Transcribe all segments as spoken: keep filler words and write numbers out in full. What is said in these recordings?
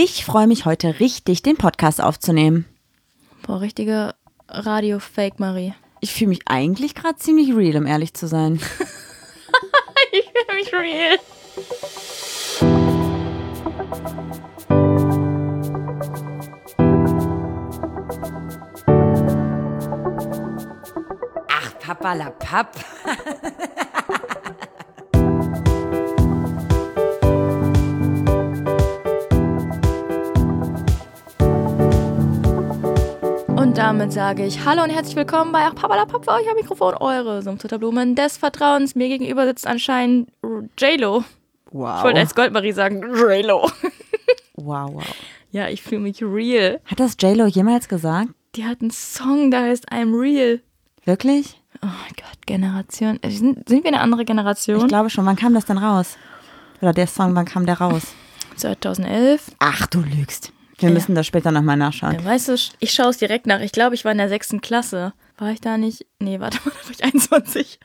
Ich freue mich heute richtig, den Podcast aufzunehmen. Boah, richtige Radio-Fake-Marie. Ich fühle mich eigentlich gerade ziemlich real, um ehrlich zu sein. Ich fühle mich real. Ach, Papalapap. Und damit sage ich Hallo und herzlich willkommen bei Ach Papalapap für euch am Mikrofon, eure Sumpfzitterblumen des Vertrauens. Mir gegenüber sitzt anscheinend J-Lo. Wow. Ich wollte als Goldmarie sagen J-Lo. Wow, wow. Ja, ich fühle mich real. Hat das J-Lo jemals gesagt? Die hat einen Song, der heißt I'm Real. Wirklich? Oh mein Gott, Generation. Sind, sind wir eine andere Generation? Ich glaube schon. Wann kam das denn raus? Oder der Song, wann kam der raus? zweitausendelf. Ach, du lügst. Wir Ja. müssen das später nochmal nachschauen. Ja, weißt du, ich schaue es direkt nach. Ich glaube, ich war in der sechsten Klasse. War ich da nicht? Nee, warte mal, da war ich einundzwanzig.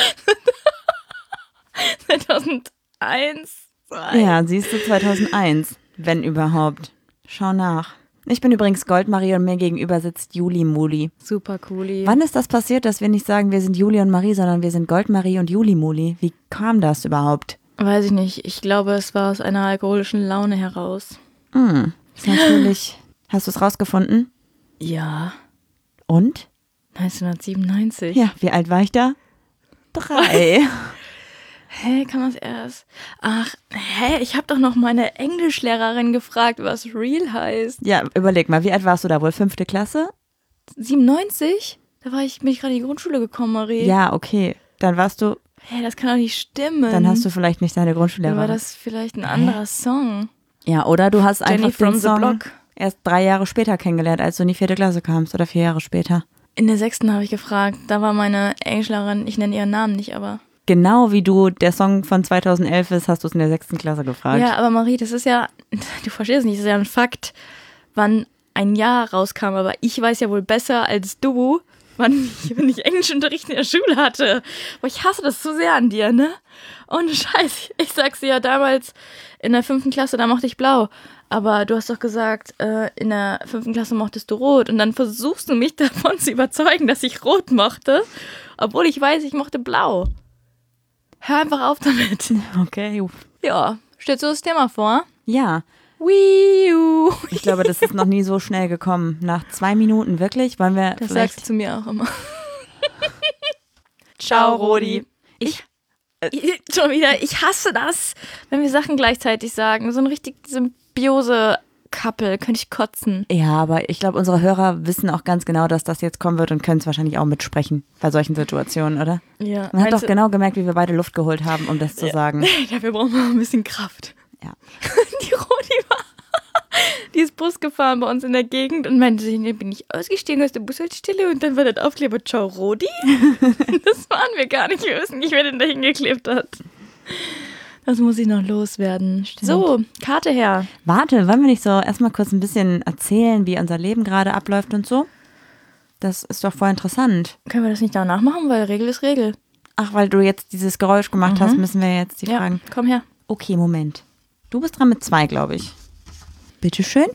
zweitausendeins. zwei. Ja, siehst du, zweitausendeins, wenn überhaupt. Schau nach. Ich bin übrigens Goldmarie und mir gegenüber sitzt Juli Muli. Super cooli. Wann ist das passiert, dass wir nicht sagen, wir sind Juli und Marie, sondern wir sind Goldmarie und Juli Muli? Wie kam das überhaupt? Weiß ich nicht. Ich glaube, es war aus einer alkoholischen Laune heraus. Hm, ist natürlich. Hast du es rausgefunden? Ja. Und? neunzehnhundertsiebenundneunzig. Ja, wie alt war ich da? Drei. Hä, kann man es erst? Ach, hä, ich habe doch noch meine Englischlehrerin gefragt, was real heißt. Ja, überleg mal, wie alt warst du da wohl? Fünfte Klasse? siebenundneunzig? Da war ich, bin ich gerade in die Grundschule gekommen, Marie. Ja, okay. Dann warst du, Hä, das kann doch nicht stimmen. dann hast du vielleicht nicht deine Dann Grundschullehrerin. war das vielleicht ein anderer Song. Ja, oder du hast Jenny einfach from den the Song Block. erst drei Jahre später kennengelernt, als du in die vierte Klasse kamst oder vier Jahre später. In der sechsten habe ich gefragt. Da war meine Englischlehrerin, ich nenne ihren Namen nicht, aber... Genau wie du der Song von zweitausendelf ist, hast du es in der sechsten Klasse gefragt. Ja, aber Marie, das ist ja... Du verstehst es nicht, das ist ja ein Fakt, wann ein Jahr rauskam. Aber ich weiß ja wohl besser als du, wann ich, wenn ich Englischunterricht in der Schule hatte. Aber ich hasse das so sehr an dir, ne? Ohne Scheiß. Ich sag's dir ja damals in der fünften Klasse, da mochte ich blau. Aber du hast doch gesagt, äh, in der fünften Klasse mochtest du rot. Und dann versuchst du mich davon zu überzeugen, dass ich rot mochte, obwohl ich weiß, ich mochte blau. Hör einfach auf damit. Okay. Ja, stellst du das Thema vor? Ja, Wii U. ich glaube, das ist noch nie so schnell gekommen. Nach zwei Minuten, wirklich? Wollen wir Das vielleicht... sagst du zu mir auch immer. Ciao, Rodi. Ich, ich, schon wieder, ich hasse das, wenn wir Sachen gleichzeitig sagen. So ein richtig Symbiose-Couple, könnte ich kotzen. Ja, aber ich glaube, unsere Hörer wissen auch ganz genau, dass das jetzt kommen wird und können es wahrscheinlich auch mitsprechen bei solchen Situationen, oder? Ja. Man hat doch genau gemerkt, wie wir beide Luft geholt haben, um das zu sagen. Dafür brauchen wir ein bisschen Kraft. Ja. Die Rodi war, die ist Bus gefahren bei uns in der Gegend und meinte sich, bin ich ausgestiegen aus der Bushaltestelle und dann war das Aufkleber Ciao Rodi. Das waren wir gar nicht. Wir wissen nicht, wer den da hingeklebt hat. Das muss ich noch loswerden. Stimmt. So, Karte her. Warte, wollen wir nicht so erstmal kurz ein bisschen erzählen, wie unser Leben gerade abläuft und so? Das ist doch voll interessant. Können wir das nicht danach machen, weil Regel ist Regel. Ach, weil du jetzt dieses Geräusch gemacht Mhm. hast, müssen wir jetzt die Ja, Fragen. komm her. Okay, Moment. Du bist dran mit zwei, glaube ich. Bitteschön.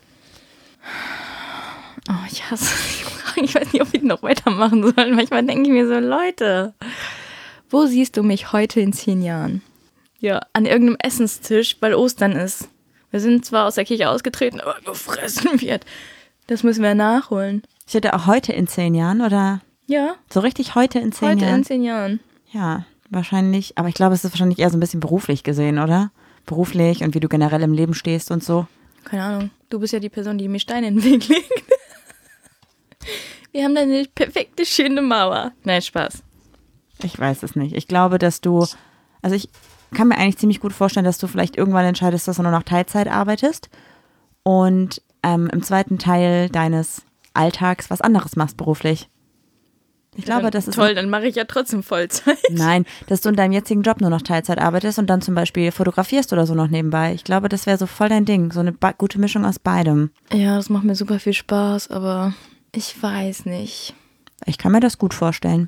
Oh, ich hasse die Fragen. Ich weiß nicht, ob wir die noch weitermachen sollen. Manchmal denke ich mir so, Leute, wo siehst du mich heute in zehn Jahren? Ja, an irgendeinem Essenstisch, weil Ostern ist. Wir sind zwar aus der Kirche ausgetreten, aber gefressen wird. Das müssen wir nachholen. Ich hätte auch heute in zehn Jahren oder Ja, so richtig heute in zehn heute Jahren? in zehn Jahren. Ja, wahrscheinlich. Aber ich glaube, es ist wahrscheinlich eher so ein bisschen beruflich gesehen, oder? Beruflich und wie du generell im Leben stehst und so. Keine Ahnung, du bist ja die Person, die mir Steine in den Weg legt. Wir haben da eine perfekte, schöne Mauer. Nein, Spaß. Ich weiß es nicht. Ich glaube, dass du, also ich kann mir eigentlich ziemlich gut vorstellen, dass du vielleicht irgendwann entscheidest, dass du nur noch Teilzeit arbeitest und ähm, im zweiten Teil deines Alltags was anderes machst beruflich. Ich glaube, das ist toll, dann mache ich ja trotzdem Vollzeit. Nein, dass du in deinem jetzigen Job nur noch Teilzeit arbeitest und dann zum Beispiel fotografierst oder so noch nebenbei. Ich glaube, das wäre so voll dein Ding. So eine ba- gute Mischung aus beidem. Ja, das macht mir super viel Spaß, aber ich weiß nicht. Ich kann mir das gut vorstellen.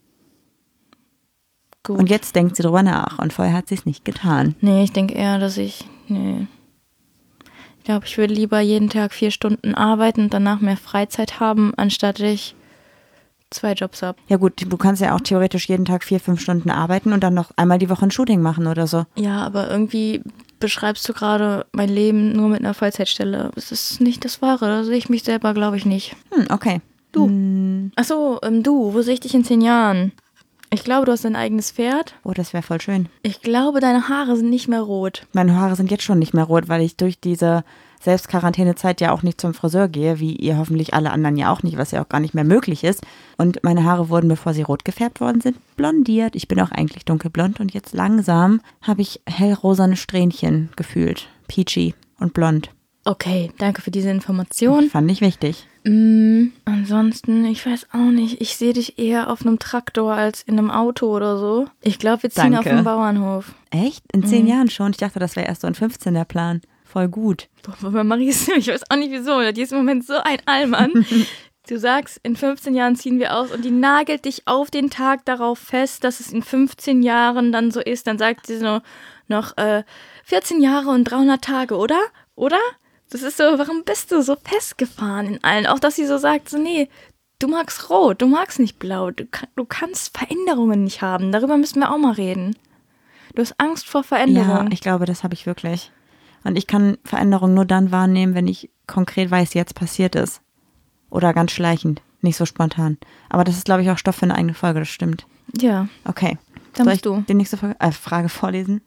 Gut. Und jetzt denkt sie drüber nach und vorher hat sie es nicht getan. Nee, ich denke eher, dass ich. Nee. glaube, ich würde lieber jeden Tag vier Stunden arbeiten und danach mehr Freizeit haben, anstatt ich zwei Jobs habe. Ja gut, du kannst ja auch theoretisch jeden Tag vier, fünf Stunden arbeiten und dann noch einmal die Woche ein Shooting machen oder so. Ja, aber irgendwie beschreibst du gerade mein Leben nur mit einer Vollzeitstelle. Das ist nicht das Wahre, da sehe ich mich selber, glaube ich, nicht. Hm, okay. Du. Hm. Achso, ähm, du, wo sehe ich dich in zehn Jahren? Ich glaube, du hast dein eigenes Pferd. Oh, das wäre voll schön. Ich glaube, deine Haare sind nicht mehr rot. Meine Haare sind jetzt schon nicht mehr rot, weil ich durch diese Selbstquarantänezeit ja auch nicht zum Friseur gehe, wie ihr hoffentlich alle anderen ja auch nicht, was ja auch gar nicht mehr möglich ist. Und meine Haare wurden, bevor sie rot gefärbt worden sind, blondiert. Ich bin auch eigentlich dunkelblond und jetzt langsam habe ich hellrosane Strähnchen gefühlt. Peachy und blond. Okay, danke für diese Information. Fand ich wichtig. Mm, ansonsten, ich weiß auch nicht. Ich sehe dich eher auf einem Traktor als in einem Auto oder so. Ich glaube, wir ziehen Danke. auf dem Bauernhof. Echt? In zehn mhm. Jahren schon? Ich dachte, das wäre erst so in fünfzehn der Plan. Voll gut. Boah, bei Marie ist, ich weiß auch nicht wieso, die ist im Moment so ein Allmann. Du sagst, in fünfzehn Jahren ziehen wir aus und die nagelt dich auf den Tag darauf fest, dass es in fünfzehn Jahren dann so ist. Dann sagt sie so noch äh, vierzehn Jahre und dreihundert Tage, oder? Oder? Das ist so, warum bist du so festgefahren in allen? Auch, dass sie so sagt, so nee, du magst rot, du magst nicht blau, du, du kannst Veränderungen nicht haben. Darüber müssen wir auch mal reden. Du hast Angst vor Veränderungen. Ja, ich glaube, das habe ich wirklich. Und ich kann Veränderungen nur dann wahrnehmen, wenn ich konkret weiß, jetzt passiert ist. Oder ganz schleichend, nicht so spontan. Aber das ist, glaube ich, auch Stoff für eine eigene Folge, das stimmt. Ja. Okay. Dann Soll bist ich du. die nächste Frage, äh, Frage vorlesen?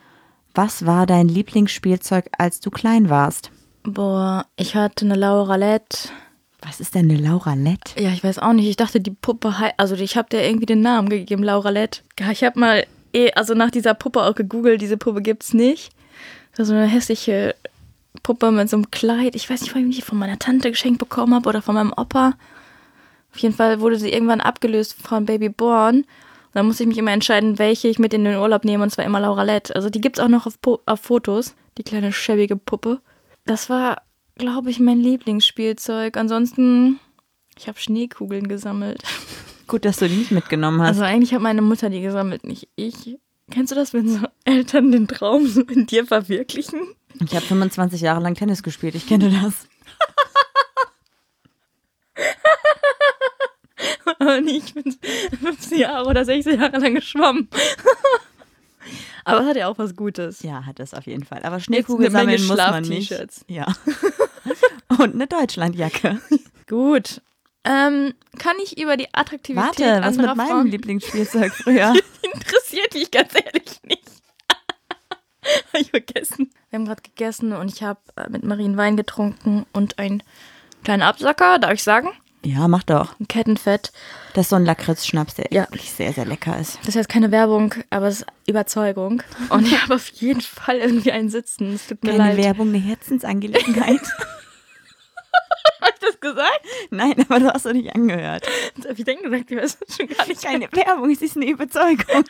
Was war dein Lieblingsspielzeug, als du klein warst? Boah, ich hatte eine Lauralette. Was ist denn eine Lauralette? Ja, ich weiß auch nicht. Ich dachte, die Puppe, hei- also ich habe der irgendwie den Namen gegeben, Lauralette. Ja, ich habe mal, eh, also nach dieser Puppe auch gegoogelt, diese Puppe gibt's nicht. Das war so eine hässliche Puppe mit so einem Kleid. Ich weiß nicht, ob ich die von meiner Tante geschenkt bekommen habe oder von meinem Opa. Auf jeden Fall wurde sie irgendwann abgelöst von Baby Born. Und dann musste ich mich immer entscheiden, welche ich mit in den Urlaub nehme. Und zwar immer Lauralette. Also die gibt's auch noch auf, po- auf Fotos, die kleine schäbige Puppe. Das war, glaube ich, mein Lieblingsspielzeug. Ansonsten, ich habe Schneekugeln gesammelt. Gut, dass du die nicht mitgenommen hast. Also eigentlich hat meine Mutter die gesammelt, nicht ich. Kennst du das, wenn so Eltern den Traum so in dir verwirklichen? Ich habe fünfundzwanzig Jahre lang Tennis gespielt, ich kenne das. Aber nicht, ich bin fünfzehn Jahre oder sechzehn Jahre lang geschwommen. Aber es hat ja auch was Gutes. Ja, hat es auf jeden Fall. Aber Schneekugel sammeln muss man nicht. Ja. Und eine Deutschlandjacke. Gut. Ähm, kann ich über die Attraktivität Warte, was anderer mit meinem Frauen... Lieblingsspielzeug früher? Interessiert mich ganz ehrlich nicht. Habe ich vergessen. Wir haben gerade gegessen und ich habe äh, mit Marien Wein getrunken und einen kleinen Absacker, darf ich sagen? Ja, mach doch. Ein Kettenfett. Das ist so ein Lakritz-Schnaps, der Ja. wirklich sehr, sehr lecker ist. Das ist jetzt keine Werbung, aber es ist Überzeugung. Und ich habe auf jeden Fall irgendwie einen Sitzen. Es tut mir Keine leid. Werbung, eine Herzensangelegenheit. Habe ich das gesagt? Nein, aber du hast doch nicht angehört. Das habe ich denn gesagt? Ich weiß es schon gar nicht. Keine Werbung, es ist eine Überzeugung.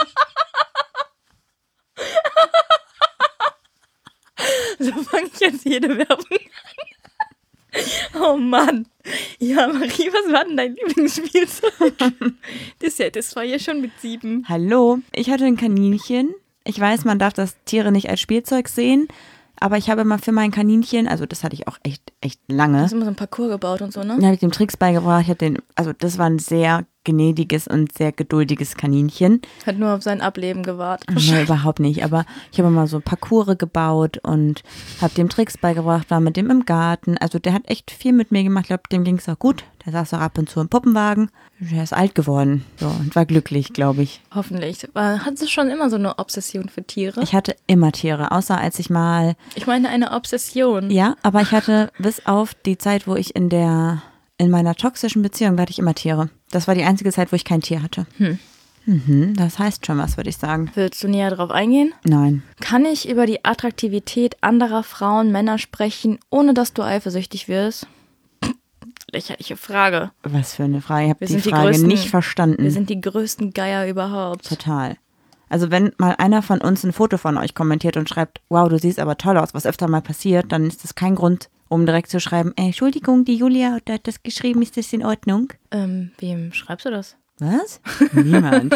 So fange ich jetzt jede Werbung an. Oh Mann. Ja, Marie, was war denn dein Lieblingsspielzeug? Das, ja, das war ja schon mit sieben. Hallo, ich hatte ein Kaninchen. Ich weiß, man darf das Tiere nicht als Spielzeug sehen, aber ich habe mal für mein Kaninchen, also das hatte ich auch echt, echt lange. Du hast immer so ein Parcours gebaut und so, ne? Da habe ich dem Tricks beigebracht. Ich habe den, also das war ein sehr gnädiges und sehr geduldiges Kaninchen. Hat nur auf sein Ableben gewartet. Nee, überhaupt nicht. Aber ich habe mal so Parcours gebaut und habe dem Tricks beigebracht, war mit dem im Garten. Also der hat echt viel mit mir gemacht. Ich glaube, dem ging es auch gut. Der saß auch ab und zu im Puppenwagen. Der ist alt geworden so, und war glücklich, glaube ich. Hoffentlich. Hattest du schon immer so eine Obsession für Tiere? Ich hatte immer Tiere, außer als ich mal... Ich meine eine Obsession. Ja, aber ich hatte bis auf die Zeit, wo ich in der... In meiner toxischen Beziehung hatte ich immer Tiere. Das war die einzige Zeit, wo ich kein Tier hatte. Hm. Mhm, das heißt schon was, würde ich sagen. Willst du näher drauf eingehen? Nein. Kann ich über die Attraktivität anderer Frauen, Männer sprechen, ohne dass du eifersüchtig wirst? Lächerliche Frage. Was für eine Frage. Ich habe Wir die sind die Frage größten- nicht verstanden. Wir sind die größten Geier überhaupt. Total. Also wenn mal einer von uns ein Foto von euch kommentiert und schreibt, wow, du siehst aber toll aus, was öfter mal passiert, dann ist das kein Grund, um direkt zu schreiben, ey, Entschuldigung, die Julia hat das geschrieben, ist das in Ordnung? Ähm, wem schreibst du das? Was? Niemand.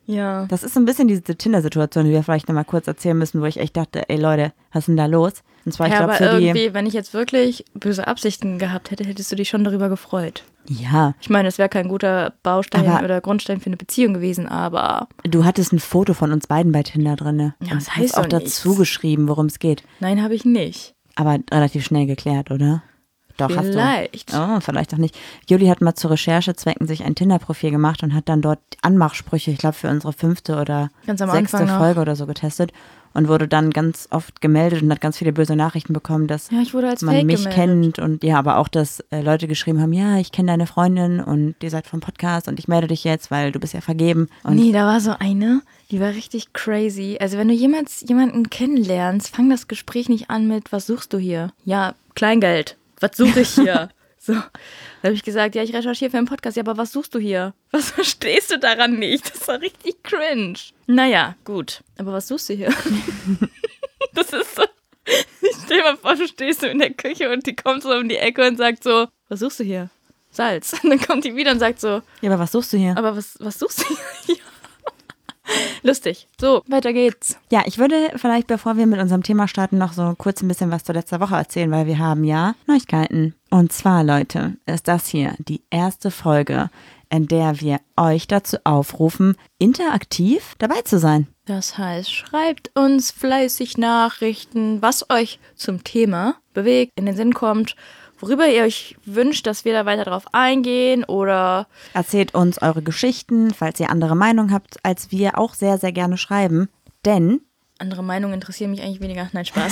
Ja. Das ist so ein bisschen diese Tinder-Situation, die wir vielleicht nochmal kurz erzählen müssen, wo ich echt dachte, ey Leute, was ist denn da los? Und zwar, ich Ja, glaube, aber für die. irgendwie, wenn ich jetzt wirklich böse Absichten gehabt hätte, hättest du dich schon darüber gefreut. Ja, Ich meine, es wäre kein guter Baustein Aber- oder Grundstein für eine Beziehung gewesen, aber du hattest ein Foto von uns beiden bei Tinder drin. Ja, und das hast heißt auch doch dazu nichts. geschrieben, worum es geht. nein, habe ich nicht. Aber relativ schnell geklärt, oder? Doch, Vielleicht. hast du. Oh, vielleicht auch nicht. Juli hat mal zu Recherchezwecken sich ein Tinder-Profil gemacht und hat dann dort Anmachsprüche, ich glaube, für unsere fünfte oder Ganz am sechste Anfang noch. Folge oder so getestet und wurde dann ganz oft gemeldet und hat ganz viele böse Nachrichten bekommen, dass Ja, ich wurde als man Fake mich gemeldet. kennt und ja, aber auch, dass äh, Leute geschrieben haben, ja, ich kenne deine Freundin und ihr seid vom Podcast und ich melde dich jetzt, weil du bist ja vergeben. Und Nee, da war so eine, die war richtig crazy. Also wenn du jemals jemanden kennenlernst, fang das Gespräch nicht an mit, was suchst du hier? Ja, Kleingeld. Was suche ich hier? So, da habe ich gesagt, ja, ich recherchiere für einen Podcast. Ja, aber was suchst du hier? Was verstehst du daran nicht? Das war richtig cringe. Naja, gut. Aber was suchst du hier? Das ist so. Stell dir mal vor, du stehst so in der Küche und die kommt so um die Ecke und sagt so, was suchst du hier? Salz. Und dann kommt die wieder und sagt so, ja, aber was suchst du hier? aber was, was suchst du hier? Ja. Lustig. So, weiter geht's. Ja, ich würde vielleicht, bevor wir mit unserem Thema starten, noch so kurz ein bisschen was zur letzten Woche erzählen, weil wir haben ja Neuigkeiten. Und zwar, Leute, ist das hier die erste Folge, in der wir euch dazu aufrufen, interaktiv dabei zu sein. Das heißt, schreibt uns fleißig Nachrichten, was euch zum Thema bewegt, in den Sinn kommt, worüber ihr euch wünscht, dass wir da weiter drauf eingehen oder Erzählt uns eure Geschichten, falls ihr andere Meinungen habt, als wir auch sehr, sehr gerne schreiben. Denn andere Meinungen interessieren mich eigentlich weniger. Nein, Spaß.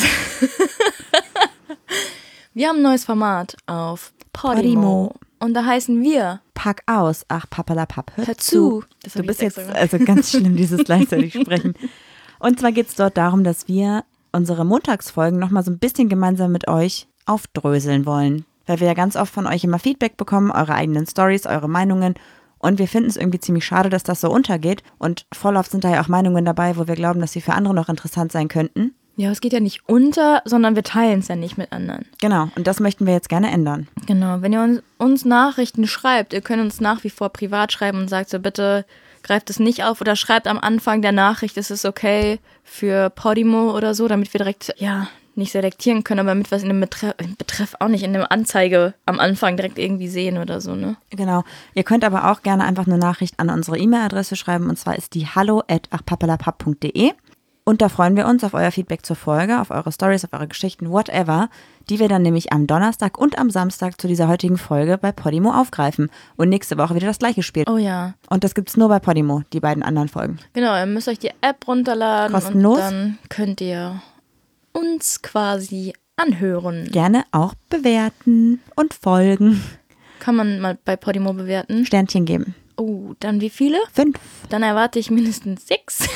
Wir haben ein neues Format auf Podimo. Podimo. Und da heißen wir pack aus, ach papalapap, hör, Hör zu. zu. Das Du hab ich bist jetzt jetzt extra also ganz schlimm, dieses gleichzeitig sprechen. Und zwar geht es dort darum, dass wir unsere Montagsfolgen nochmal so ein bisschen gemeinsam mit euch aufdröseln wollen. Weil wir ja ganz oft von euch immer Feedback bekommen, eure eigenen Stories, eure Meinungen. Und wir finden es irgendwie ziemlich schade, dass das so untergeht. Und voll oft sind da ja auch Meinungen dabei, wo wir glauben, dass sie für andere noch interessant sein könnten. Ja, es geht ja nicht unter, sondern wir teilen es ja nicht mit anderen. Genau, und das möchten wir jetzt gerne ändern. Genau, wenn ihr uns, uns Nachrichten schreibt, ihr könnt uns nach wie vor privat schreiben und sagt so, bitte greift es nicht auf oder schreibt am Anfang der Nachricht, es ist okay für Podimo oder so, damit wir direkt, ja, nicht selektieren können, aber damit wir es in dem Betreff, Betreff auch nicht, in der Anzeige am Anfang direkt irgendwie sehen oder so, ne? Genau. Ihr könnt aber auch gerne einfach eine Nachricht an unsere E-Mail-Adresse schreiben, und zwar ist die hallo at ach papalapap punkt de. Und da freuen wir uns auf euer Feedback zur Folge, auf eure Stories, auf eure Geschichten, whatever, die wir dann nämlich am Donnerstag und am Samstag zu dieser heutigen Folge bei Podimo aufgreifen und nächste Woche wieder das gleiche Spiel. Oh ja. Und das gibt's nur bei Podimo, die beiden anderen Folgen. Genau, ihr müsst euch die App runterladen Kostenlos. und dann könnt ihr uns quasi anhören. Gerne auch bewerten und folgen. Kann man mal bei Podimo bewerten. Sternchen geben. Oh, dann wie viele? Fünf. Dann erwarte ich mindestens sechs.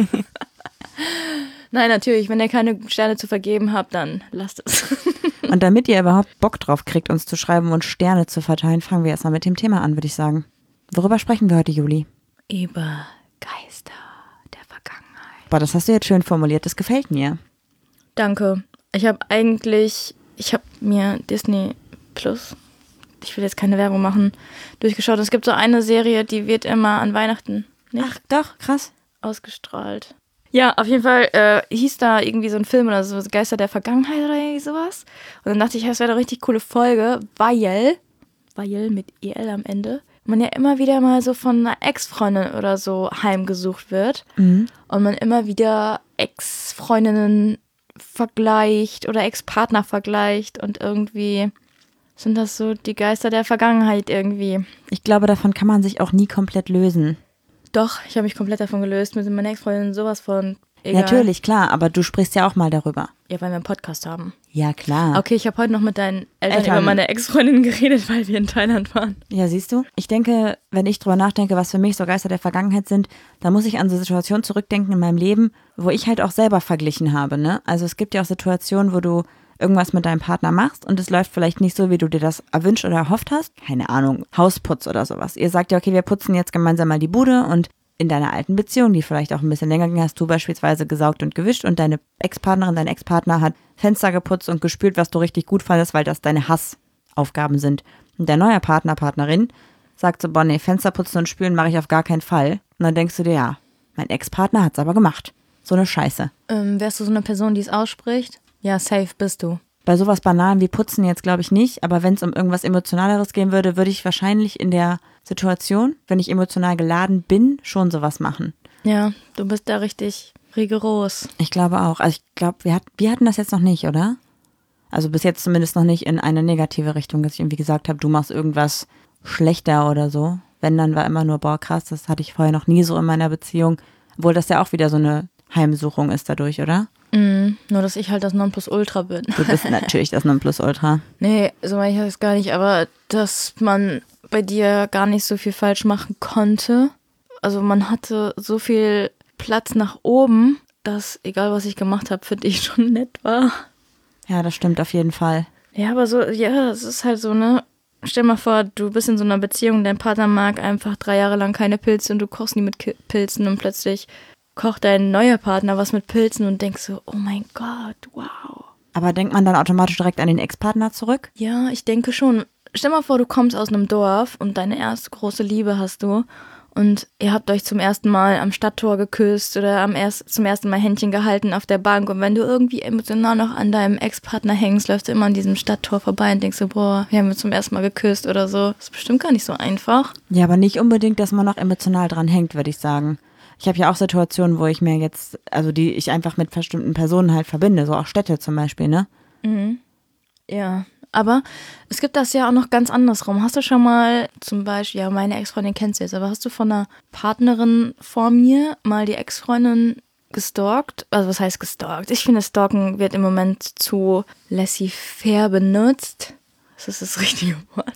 Nein, natürlich, wenn ihr keine Sterne zu vergeben habt, dann lasst es. Und damit ihr überhaupt Bock drauf kriegt, uns zu schreiben und Sterne zu verteilen, fangen wir erstmal mit dem Thema an, würde ich sagen. Worüber sprechen wir heute, Juli? Über Geister der Vergangenheit. Boah, das hast du jetzt schön formuliert, das gefällt mir. Danke. Ich habe eigentlich, ich habe mir Disney Plus, ich will jetzt keine Werbung machen, durchgeschaut. Es gibt so eine Serie, die wird immer an Weihnachten nicht Ach, doch, krass. ausgestrahlt. Ja, auf jeden Fall äh, hieß da irgendwie so ein Film oder so, Geister der Vergangenheit oder irgendwie sowas. Und dann dachte ich, das wäre eine richtig coole Folge, weil, weil mit E L am Ende, man ja immer wieder mal so von einer Ex-Freundin oder so heimgesucht wird. Mhm. Und man immer wieder Ex-Freundinnen vergleicht oder Ex-Partner vergleicht und irgendwie sind das so die Geister der Vergangenheit irgendwie. Ich glaube, davon kann man sich auch nie komplett lösen. Doch, ich habe mich komplett davon gelöst, mit meiner Ex-Freundin sowas von egal. Natürlich, klar, aber du sprichst ja auch mal darüber. Ja, weil wir einen Podcast haben. Ja, klar. Okay, ich habe heute noch mit deinen Eltern, Eltern. über meine Ex-Freundin geredet, weil wir in Thailand waren. Ja, siehst du? Ich denke, wenn ich drüber nachdenke, was für mich so Geister der Vergangenheit sind, dann muss ich an so Situationen zurückdenken in meinem Leben, wo ich halt auch selber verglichen habe, ne? Also es gibt ja auch Situationen, wo du irgendwas mit deinem Partner machst und es läuft vielleicht nicht so, wie du dir das erwünscht oder erhofft hast. Keine Ahnung, Hausputz oder sowas. Ihr sagt ja, okay, wir putzen jetzt gemeinsam mal die Bude und in deiner alten Beziehung, die vielleicht auch ein bisschen länger ging, hast du beispielsweise gesaugt und gewischt und deine Ex-Partnerin, dein Ex-Partner hat Fenster geputzt und gespült, was du richtig gut fandest, weil das deine Hassaufgaben sind. Und der neue Partner, Partnerin sagt so, boah, nee, Fenster putzen und spülen mache ich auf gar keinen Fall. Und dann denkst du dir, ja, mein Ex-Partner hat's aber gemacht. So eine Scheiße. Ähm, wärst du so eine Person, die es ausspricht? Ja, safe bist du. Bei sowas Banalen wie Putzen jetzt glaube ich nicht, aber wenn es um irgendwas Emotionaleres gehen würde, würde ich wahrscheinlich in der Situation, wenn ich emotional geladen bin, schon sowas machen. Ja, du bist da richtig rigoros. Ich glaube auch. Also ich glaube, wir, hat, wir hatten das jetzt noch nicht, oder? Also bis jetzt zumindest noch nicht in eine negative Richtung, dass ich irgendwie gesagt habe, du machst irgendwas schlechter oder so. Wenn, dann war immer nur, boah krass, das hatte ich vorher noch nie so in meiner Beziehung. Obwohl das ja auch wieder so eine Heimsuchung ist dadurch, oder? Mm, nur, dass ich halt das Nonplusultra bin. Du bist natürlich das Nonplusultra. Nee, so meine ich das gar nicht, aber dass man bei dir gar nicht so viel falsch machen konnte. Also man hatte so viel Platz nach oben, dass egal was ich gemacht habe, für dich schon nett war. Ja, das stimmt auf jeden Fall. Ja, aber so, ja, es ist halt so, ne? Stell mal vor, du bist in so einer Beziehung, dein Partner mag einfach drei Jahre lang keine Pilze und du kochst nie mit Ki- Pilzen und plötzlich kocht dein neuer Partner was mit Pilzen und denkst so, oh mein Gott, wow. Aber denkt man dann automatisch direkt an den Ex-Partner zurück? Ja, ich denke schon. Stell mal vor, du kommst aus einem Dorf und deine erste große Liebe hast du und ihr habt euch zum ersten Mal am Stadttor geküsst oder am erst, zum ersten Mal Händchen gehalten auf der Bank und wenn du irgendwie emotional noch an deinem Ex-Partner hängst, läufst du immer an diesem Stadttor vorbei und denkst so, boah, wir haben uns zum ersten Mal geküsst oder so. Das ist bestimmt gar nicht so einfach. Ja, aber nicht unbedingt, dass man noch emotional dran hängt, würde ich sagen. Ich habe ja auch Situationen, wo ich mir jetzt, also die ich einfach mit bestimmten Personen halt verbinde, so auch Städte zum Beispiel, ne? Mhm. Ja, aber es gibt das ja auch noch ganz andersrum. Hast du schon mal zum Beispiel, ja, meine Ex-Freundin kennst du jetzt, aber hast du von einer Partnerin vor mir mal die Ex-Freundin gestalkt? Also was heißt gestalkt? Ich finde, Stalken wird im Moment zu laissez-faire benutzt. Das ist das richtige Wort.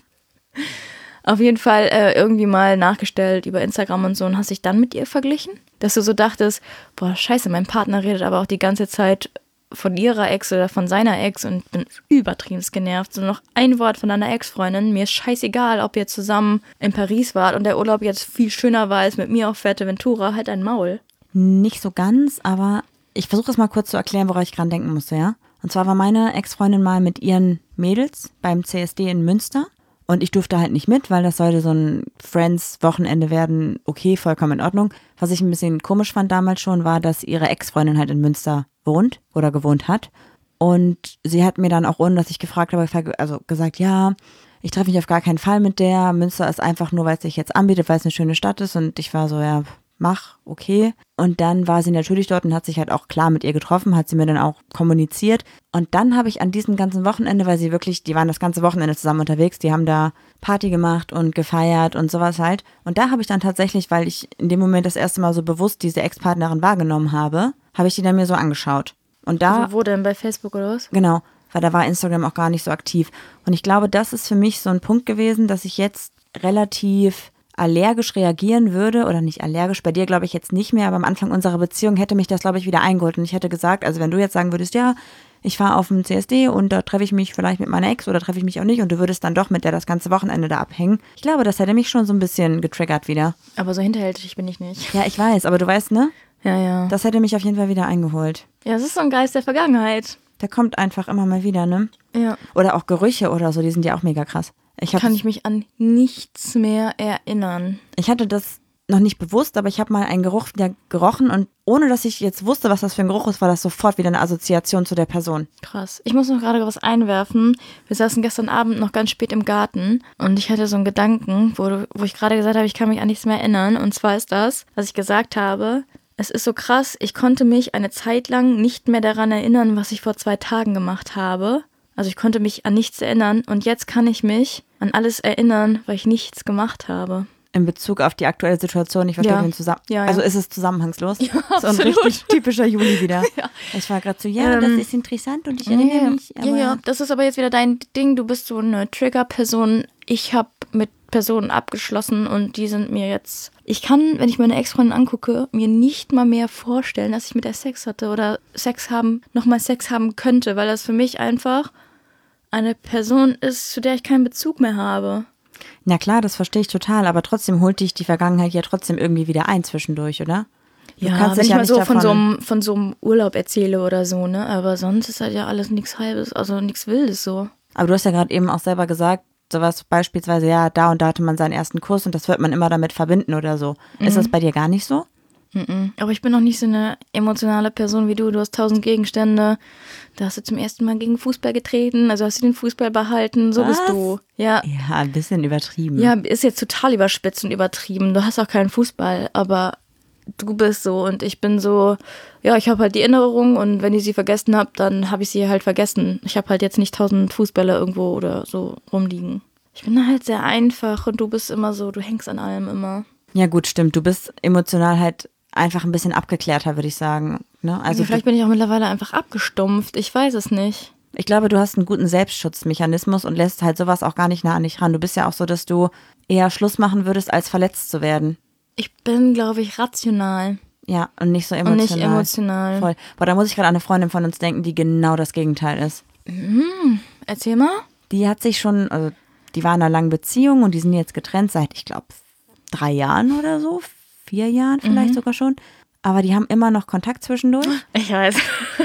Auf jeden Fall äh, irgendwie mal nachgestellt über Instagram und so und hast dich dann mit ihr verglichen? Dass du so dachtest, boah, scheiße, mein Partner redet aber auch die ganze Zeit von ihrer Ex oder von seiner Ex und bin übertrieben genervt. So noch ein Wort von deiner Ex-Freundin. Mir ist scheißegal, ob ihr zusammen in Paris wart und der Urlaub jetzt viel schöner war als mit mir auf Fuerteventura. Halt ein Maul. Nicht so ganz, aber ich versuche es mal kurz zu erklären, woran ich gerade denken musste, ja? Und zwar war meine Ex-Freundin mal mit ihren Mädels beim C S D in Münster. Und ich durfte halt nicht mit, weil das sollte so ein Friends-Wochenende werden. Okay, vollkommen in Ordnung. Was ich ein bisschen komisch fand damals schon, war, dass ihre Ex-Freundin halt in Münster wohnt oder gewohnt hat. Und sie hat mir dann auch, ohne dass ich gefragt habe, also gesagt, ja, ich treffe mich auf gar keinen Fall mit der. Münster ist einfach nur, weil es sich jetzt anbietet, weil es eine schöne Stadt ist. Und ich war so, ja, mach, okay. Und dann war sie natürlich dort und hat sich halt auch klar mit ihr getroffen, hat sie mir dann auch kommuniziert. Und dann habe ich an diesem ganzen Wochenende, weil sie wirklich, die waren das ganze Wochenende zusammen unterwegs, die haben da Party gemacht und gefeiert und sowas halt. Und da habe ich dann tatsächlich, weil ich in dem Moment das erste Mal so bewusst diese Ex-Partnerin wahrgenommen habe, habe ich die dann mir so angeschaut. Und da, Also wo denn, bei Facebook oder was? Genau, weil da war Instagram auch gar nicht so aktiv. Und ich glaube, das ist für mich so ein Punkt gewesen, dass ich jetzt relativ allergisch reagieren würde, oder nicht allergisch, bei dir glaube ich jetzt nicht mehr, aber am Anfang unserer Beziehung hätte mich das, glaube ich, wieder eingeholt. Und ich hätte gesagt, also wenn du jetzt sagen würdest, ja, ich fahre auf dem C S D und da treffe ich mich vielleicht mit meiner Ex oder treffe ich mich auch nicht und du würdest dann doch mit der das ganze Wochenende da abhängen. Ich glaube, das hätte mich schon so ein bisschen getriggert wieder. Aber so hinterhältig bin ich nicht. Ja, ich weiß, aber du weißt, ne? Ja, ja. Das hätte mich auf jeden Fall wieder eingeholt. Ja, es ist so ein Geist der Vergangenheit. Der kommt einfach immer mal wieder, ne? Ja. Oder auch Gerüche oder so, die sind ja auch mega krass. Ich Kann ich mich an nichts mehr erinnern. Ich hatte das noch nicht bewusst, aber ich habe mal einen Geruch wieder gerochen und ohne, dass ich jetzt wusste, was das für ein Geruch ist, war das sofort wieder eine Assoziation zu der Person. Krass. Ich muss noch gerade was einwerfen. Wir saßen gestern Abend noch ganz spät im Garten und ich hatte so einen Gedanken, wo, wo ich gerade gesagt habe, ich kann mich an nichts mehr erinnern. Und zwar ist das, was ich gesagt habe, es ist so krass, ich konnte mich eine Zeit lang nicht mehr daran erinnern, was ich vor zwei Tagen gemacht habe. Also ich konnte mich an nichts erinnern und jetzt kann ich mich an alles erinnern, weil ich nichts gemacht habe. In Bezug auf die aktuelle Situation, ich verstehe Ja. den Zusammenhang. Ja, ja. Also ist es zusammenhangslos? Ja, so ein absolut. richtig typischer Juli wieder. Ja. Ich war gerade so, ja, Ähm, das ist interessant und ich erinnere Ja, mich. Aber ja, ja, das ist aber jetzt wieder dein Ding. Du bist so eine Trigger-Person. Ich habe mit Personen abgeschlossen und die sind mir jetzt... Ich kann, wenn ich meine Ex-Freundin angucke, mir nicht mal mehr vorstellen, dass ich mit der Sex hatte oder Sex haben, nochmal Sex haben könnte, weil das für mich einfach eine Person ist, zu der ich keinen Bezug mehr habe. Na klar, das verstehe ich total, aber trotzdem holt dich die Vergangenheit ja trotzdem irgendwie wieder ein zwischendurch, oder? Du Ja, kannst wenn dich ich ja mal nicht so von davon- so, einem, von so einem Urlaub erzähle oder so, ne? Aber sonst ist halt ja alles nichts Halbes, also nichts Wildes so. Aber du hast ja gerade eben auch selber gesagt, sowas beispielsweise, ja, da und da hatte man seinen ersten Kuss und das wird man immer damit verbinden oder so. Ist das bei dir gar nicht so? Mhm. Aber ich bin noch nicht so eine emotionale Person wie du. Du hast tausend Gegenstände. Da hast du zum ersten Mal gegen Fußball getreten. Also hast du den Fußball behalten. So Was? bist du. Ja. Ja, ein bisschen übertrieben. Ja, ist jetzt total überspitzt und übertrieben. Du hast auch keinen Fußball, aber du bist so und ich bin so, ja, ich habe halt die Erinnerung und wenn ich sie vergessen habe, dann habe ich sie halt vergessen. Ich habe halt jetzt nicht tausend Fußbälle irgendwo oder so rumliegen. Ich bin halt sehr einfach und du bist immer so, du hängst an allem immer. Ja gut, stimmt. Du bist emotional halt einfach ein bisschen abgeklärter, würde ich sagen. Ne? Also Also vielleicht du, bin ich auch mittlerweile einfach abgestumpft. Ich weiß es nicht. ich glaube, du hast einen guten Selbstschutzmechanismus und lässt halt sowas auch gar nicht nah an dich ran. Du bist ja auch so, dass du eher Schluss machen würdest, als verletzt zu werden. Ich bin, glaube ich, rational. Ja, und nicht so emotional. Und nicht emotional. Voll. Boah, da muss ich gerade an eine Freundin von uns denken, die genau das Gegenteil ist. Mhm. Erzähl mal. Die hat sich schon, also die war in einer langen Beziehung und die sind jetzt getrennt seit, ich glaube, drei Jahren oder so. Vier Jahren vielleicht Mhm. sogar schon. Aber die haben immer noch Kontakt zwischendurch. Ich weiß.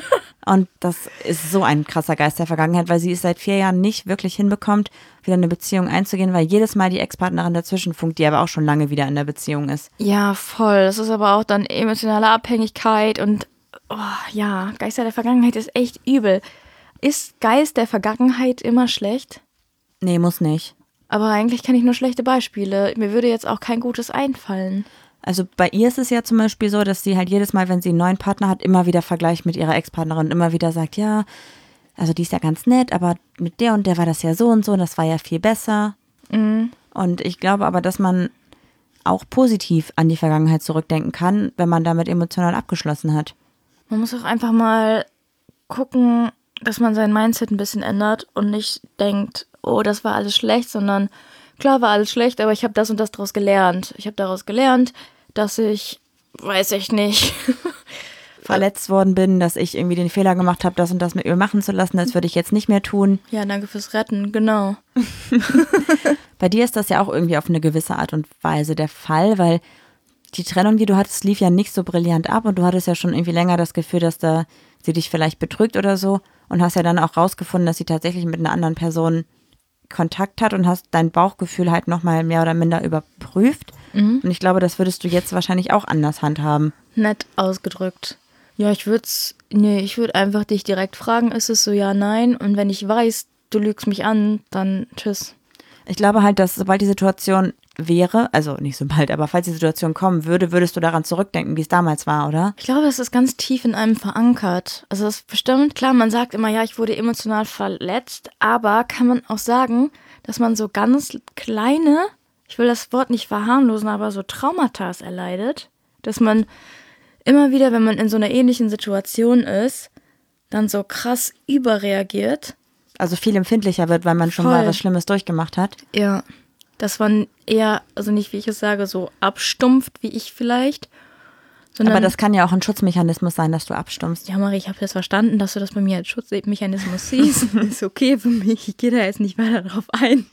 Und das ist so ein krasser Geist der Vergangenheit, weil sie es seit vier Jahren nicht wirklich hinbekommt, wieder eine Beziehung einzugehen, weil jedes Mal die Ex-Partnerin dazwischen funkt, die aber auch schon lange wieder in der Beziehung ist. Ja, voll. Das ist aber auch dann emotionale Abhängigkeit und oh, ja, Geister der Vergangenheit ist echt übel. Ist Geist der Vergangenheit immer schlecht? Nee, muss nicht. Aber eigentlich kenne ich nur schlechte Beispiele. Mir würde jetzt auch kein gutes einfallen. Also bei ihr ist es ja zum Beispiel so, dass sie halt jedes Mal, wenn sie einen neuen Partner hat, immer wieder vergleicht mit ihrer Ex-Partnerin, immer wieder sagt, ja, also die ist ja ganz nett, aber mit der und der war das ja so und so und das war ja viel besser. Mhm. Und ich glaube aber, dass man auch positiv an die Vergangenheit zurückdenken kann, wenn man damit emotional abgeschlossen hat. Man muss auch einfach mal gucken, dass man sein Mindset ein bisschen ändert und nicht denkt, oh, das war alles schlecht, sondern klar war alles schlecht, aber ich habe das und das daraus gelernt. Ich habe daraus gelernt, dass ich, weiß ich nicht, verletzt worden bin, dass ich irgendwie den Fehler gemacht habe, das und das mit ihr machen zu lassen, das würde ich jetzt nicht mehr tun. Ja, danke fürs Retten, genau. Bei dir ist das ja auch irgendwie auf eine gewisse Art und Weise der Fall, weil die Trennung, die du hattest, lief ja nicht so brillant ab und du hattest ja schon irgendwie länger das Gefühl, dass da sie dich vielleicht betrügt oder so und hast ja dann auch rausgefunden, dass sie tatsächlich mit einer anderen Person Kontakt hat und hast dein Bauchgefühl halt nochmal mehr oder minder überprüft. Mhm. Und ich glaube, das würdest du jetzt wahrscheinlich auch anders handhaben. Nett ausgedrückt. Ja, ich würde nee, ich würde einfach dich direkt fragen, ist es so, ja, nein? Und wenn ich weiß, du lügst mich an, dann tschüss. Ich glaube halt, dass sobald die Situation wäre, also nicht sobald, aber falls die Situation kommen würde, würdest du daran zurückdenken, wie es damals war, oder? Ich glaube, es ist ganz tief in einem verankert. Also das ist bestimmt, klar, man sagt immer, ja, ich wurde emotional verletzt, aber kann man auch sagen, dass man so ganz kleine, ich will das Wort nicht verharmlosen, aber so Traumata erleidet, dass man immer wieder, wenn man in so einer ähnlichen Situation ist, dann so krass überreagiert. Also viel empfindlicher wird, weil man schon Voll. mal was Schlimmes durchgemacht hat. Ja, dass man eher, also nicht, wie ich es sage, so abstumpft, wie ich vielleicht. Sondern, Aber das kann ja auch ein Schutzmechanismus sein, dass du abstumpfst. ja, Marie, ich habe jetzt verstanden, dass du das bei mir als Schutzmechanismus siehst. Ist okay für mich, ich gehe da jetzt nicht weiter drauf ein.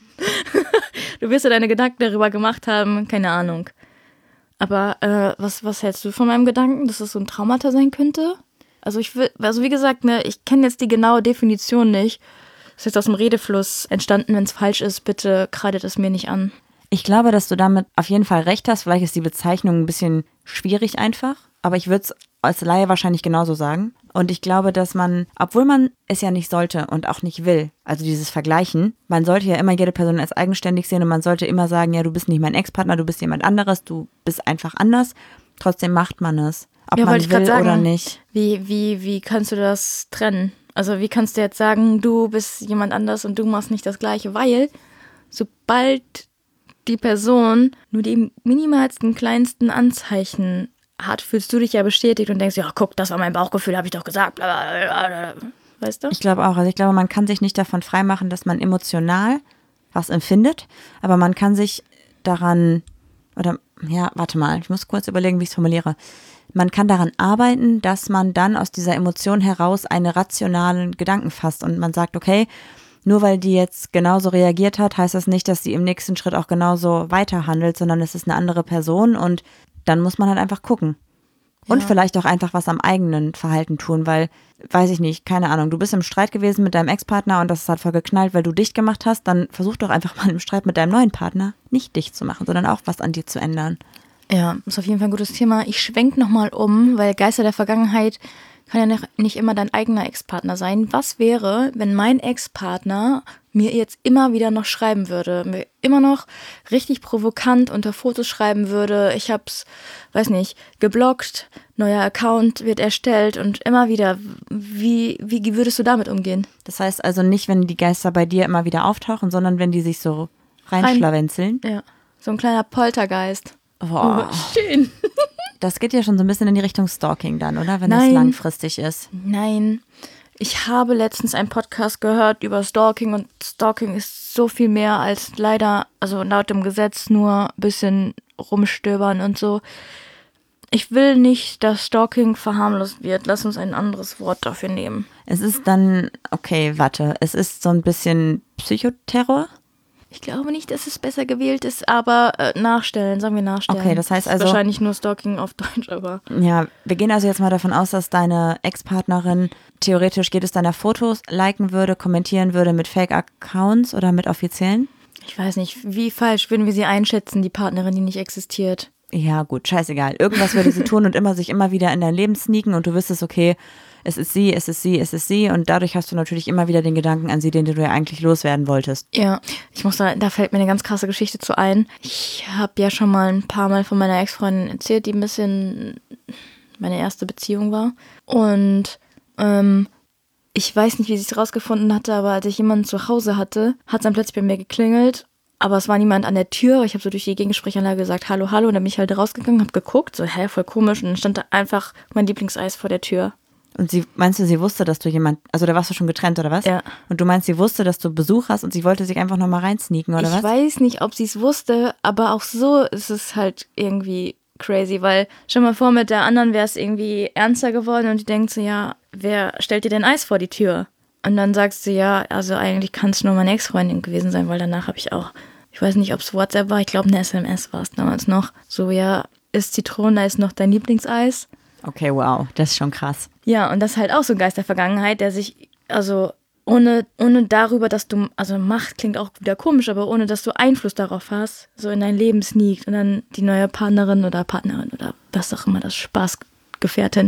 Du wirst ja deine Gedanken darüber gemacht haben, keine Ahnung. Aber äh, was, was hältst du von meinem Gedanken, dass es so ein Traumata sein könnte? Also ich will, also wie gesagt, ne, ich kenne jetzt die genaue Definition nicht. Das ist jetzt aus dem Redefluss entstanden. Wenn es falsch ist, bitte kreidet es mir nicht an. Ich glaube, dass du damit auf jeden Fall recht hast. Vielleicht ist die Bezeichnung ein bisschen schwierig einfach. Aber ich würde es als Laie wahrscheinlich genauso sagen. Und ich glaube, dass man, obwohl man es ja nicht sollte und auch nicht will, also dieses Vergleichen, man sollte ja immer jede Person als eigenständig sehen und man sollte immer sagen, ja, du bist nicht mein Ex-Partner, du bist jemand anderes, du bist einfach anders. Trotzdem macht man es, ob Ja, man wollte ich will grad sagen. oder nicht. Wie, wie, wie kannst du das trennen? Also wie kannst du jetzt sagen, du bist jemand anders und du machst nicht das Gleiche? Weil sobald die Person nur die minimalsten, kleinsten Anzeichen hat, fühlst du dich ja bestätigt und denkst, ja, guck, das war mein Bauchgefühl, habe ich doch gesagt. Blablabla. Weißt du? Ich glaube auch. Also ich glaube, man kann sich nicht davon freimachen, dass man emotional was empfindet, aber man kann sich daran, oder ja, warte mal, ich muss kurz überlegen, wie ich es formuliere. Man kann daran arbeiten, dass man dann aus dieser Emotion heraus einen rationalen Gedanken fasst und man sagt, okay, nur weil die jetzt genauso reagiert hat, heißt das nicht, dass sie im nächsten Schritt auch genauso weiterhandelt, sondern es ist eine andere Person und dann muss man halt einfach gucken. Und Ja. vielleicht auch einfach was am eigenen Verhalten tun, weil, weiß ich nicht, keine Ahnung, du bist im Streit gewesen mit deinem Ex-Partner und das hat voll geknallt, weil du dicht gemacht hast, dann versuch doch einfach mal im Streit mit deinem neuen Partner nicht dicht zu machen, sondern auch was an dir zu ändern. Ja, ist auf jeden Fall ein gutes Thema. Ich schwenke nochmal um, weil Geister der Vergangenheit kann ja nicht immer dein eigener Ex-Partner sein. Was wäre, wenn mein Ex-Partner mir jetzt immer wieder noch schreiben würde, mir immer noch richtig provokant unter Fotos schreiben würde, ich hab's, weiß nicht, geblockt, neuer Account wird erstellt und immer wieder, wie, wie würdest du damit umgehen? Das heißt also nicht, wenn die Geister bei dir immer wieder auftauchen, sondern wenn die sich so reinschlawenzeln. Rein, ja, so ein kleiner Poltergeist. Boah. Oh, schön. Das geht ja schon so ein bisschen in die Richtung Stalking dann, oder? Wenn Nein. das langfristig ist. Nein. Ich habe letztens einen Podcast gehört über Stalking und Stalking ist so viel mehr als leider, also laut dem Gesetz nur ein bisschen rumstöbern und so. Ich will nicht, dass Stalking verharmlost wird. Lass uns ein anderes Wort dafür nehmen. Es ist dann, okay, warte, es ist so ein bisschen Psychoterror? Ich glaube nicht, dass es besser gewählt ist, aber äh, nachstellen, sagen wir nachstellen. Okay, das heißt also... Das ist wahrscheinlich nur Stalking auf Deutsch, aber... Ja, wir gehen also jetzt mal davon aus, dass deine Ex-Partnerin theoretisch jedes deiner Fotos liken würde, kommentieren würde mit Fake-Accounts oder mit offiziellen? Ich weiß nicht, wie falsch würden wir sie einschätzen, die Partnerin, die nicht existiert? Ja gut, scheißegal. Irgendwas würde sie tun und immer sich immer wieder in dein Leben sneaken und du wüsstest, okay, es ist sie, es ist sie, es ist sie und dadurch hast du natürlich immer wieder den Gedanken an sie, den du ja eigentlich loswerden wolltest. Ja, ich muss da, da fällt mir eine ganz krasse Geschichte zu ein. Ich habe ja schon mal ein paar Mal von meiner Ex-Freundin erzählt, die ein bisschen meine erste Beziehung war. Und ähm, ich weiß nicht, wie sie es rausgefunden hatte, aber als ich jemanden zu Hause hatte, hat es dann plötzlich bei mir geklingelt. Aber es war niemand an der Tür. Ich habe so durch die Gegensprechanlage gesagt, hallo, hallo. Und dann bin ich halt rausgegangen, habe geguckt, so, hä, voll komisch. Und dann stand da einfach mein Lieblingseis vor der Tür. Und sie, meinst du, sie wusste, dass du jemand, also da warst du schon getrennt, oder was? Ja. Und du meinst, sie wusste, dass du Besuch hast und sie wollte sich einfach nochmal reinsneaken, oder ich was? Ich weiß nicht, ob sie es wusste, aber auch so ist es halt irgendwie crazy, weil stell mal vor, mit der anderen wäre es irgendwie ernster geworden und die denkt so, ja, wer stellt dir denn Eis vor die Tür? Und dann sagst du, ja, also eigentlich kann es nur meine Ex-Freundin gewesen sein, weil danach habe ich auch, ich weiß nicht, ob es WhatsApp war, ich glaube eine S M S war es damals noch, so, ja, ist Zitroneneis noch dein Lieblingseis? Okay, wow, das ist schon krass. Ja, und das ist halt auch so ein Geist der Vergangenheit, der sich, also ohne, ohne darüber, dass du, also Macht klingt auch wieder komisch, aber ohne, dass du Einfluss darauf hast, so in dein Leben sneakt und dann die neue Partnerin oder Partnerin oder was auch immer, das Spaßgefährtin,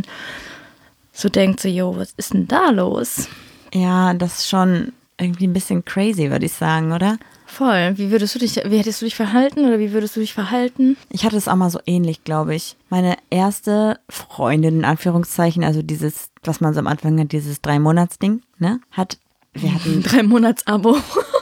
so denkt so, jo, was ist denn da los? Ja, das ist schon irgendwie ein bisschen crazy, würde ich sagen, oder? Voll. Wie würdest du dich, wie hättest du dich verhalten oder wie würdest du dich verhalten? Ich hatte es auch mal so ähnlich, glaube ich. Meine erste Freundin, in Anführungszeichen, also dieses, was man so am Anfang hat, dieses Drei-Monats-Ding, ne, hat, wir hatten... Drei-Monats-Abo.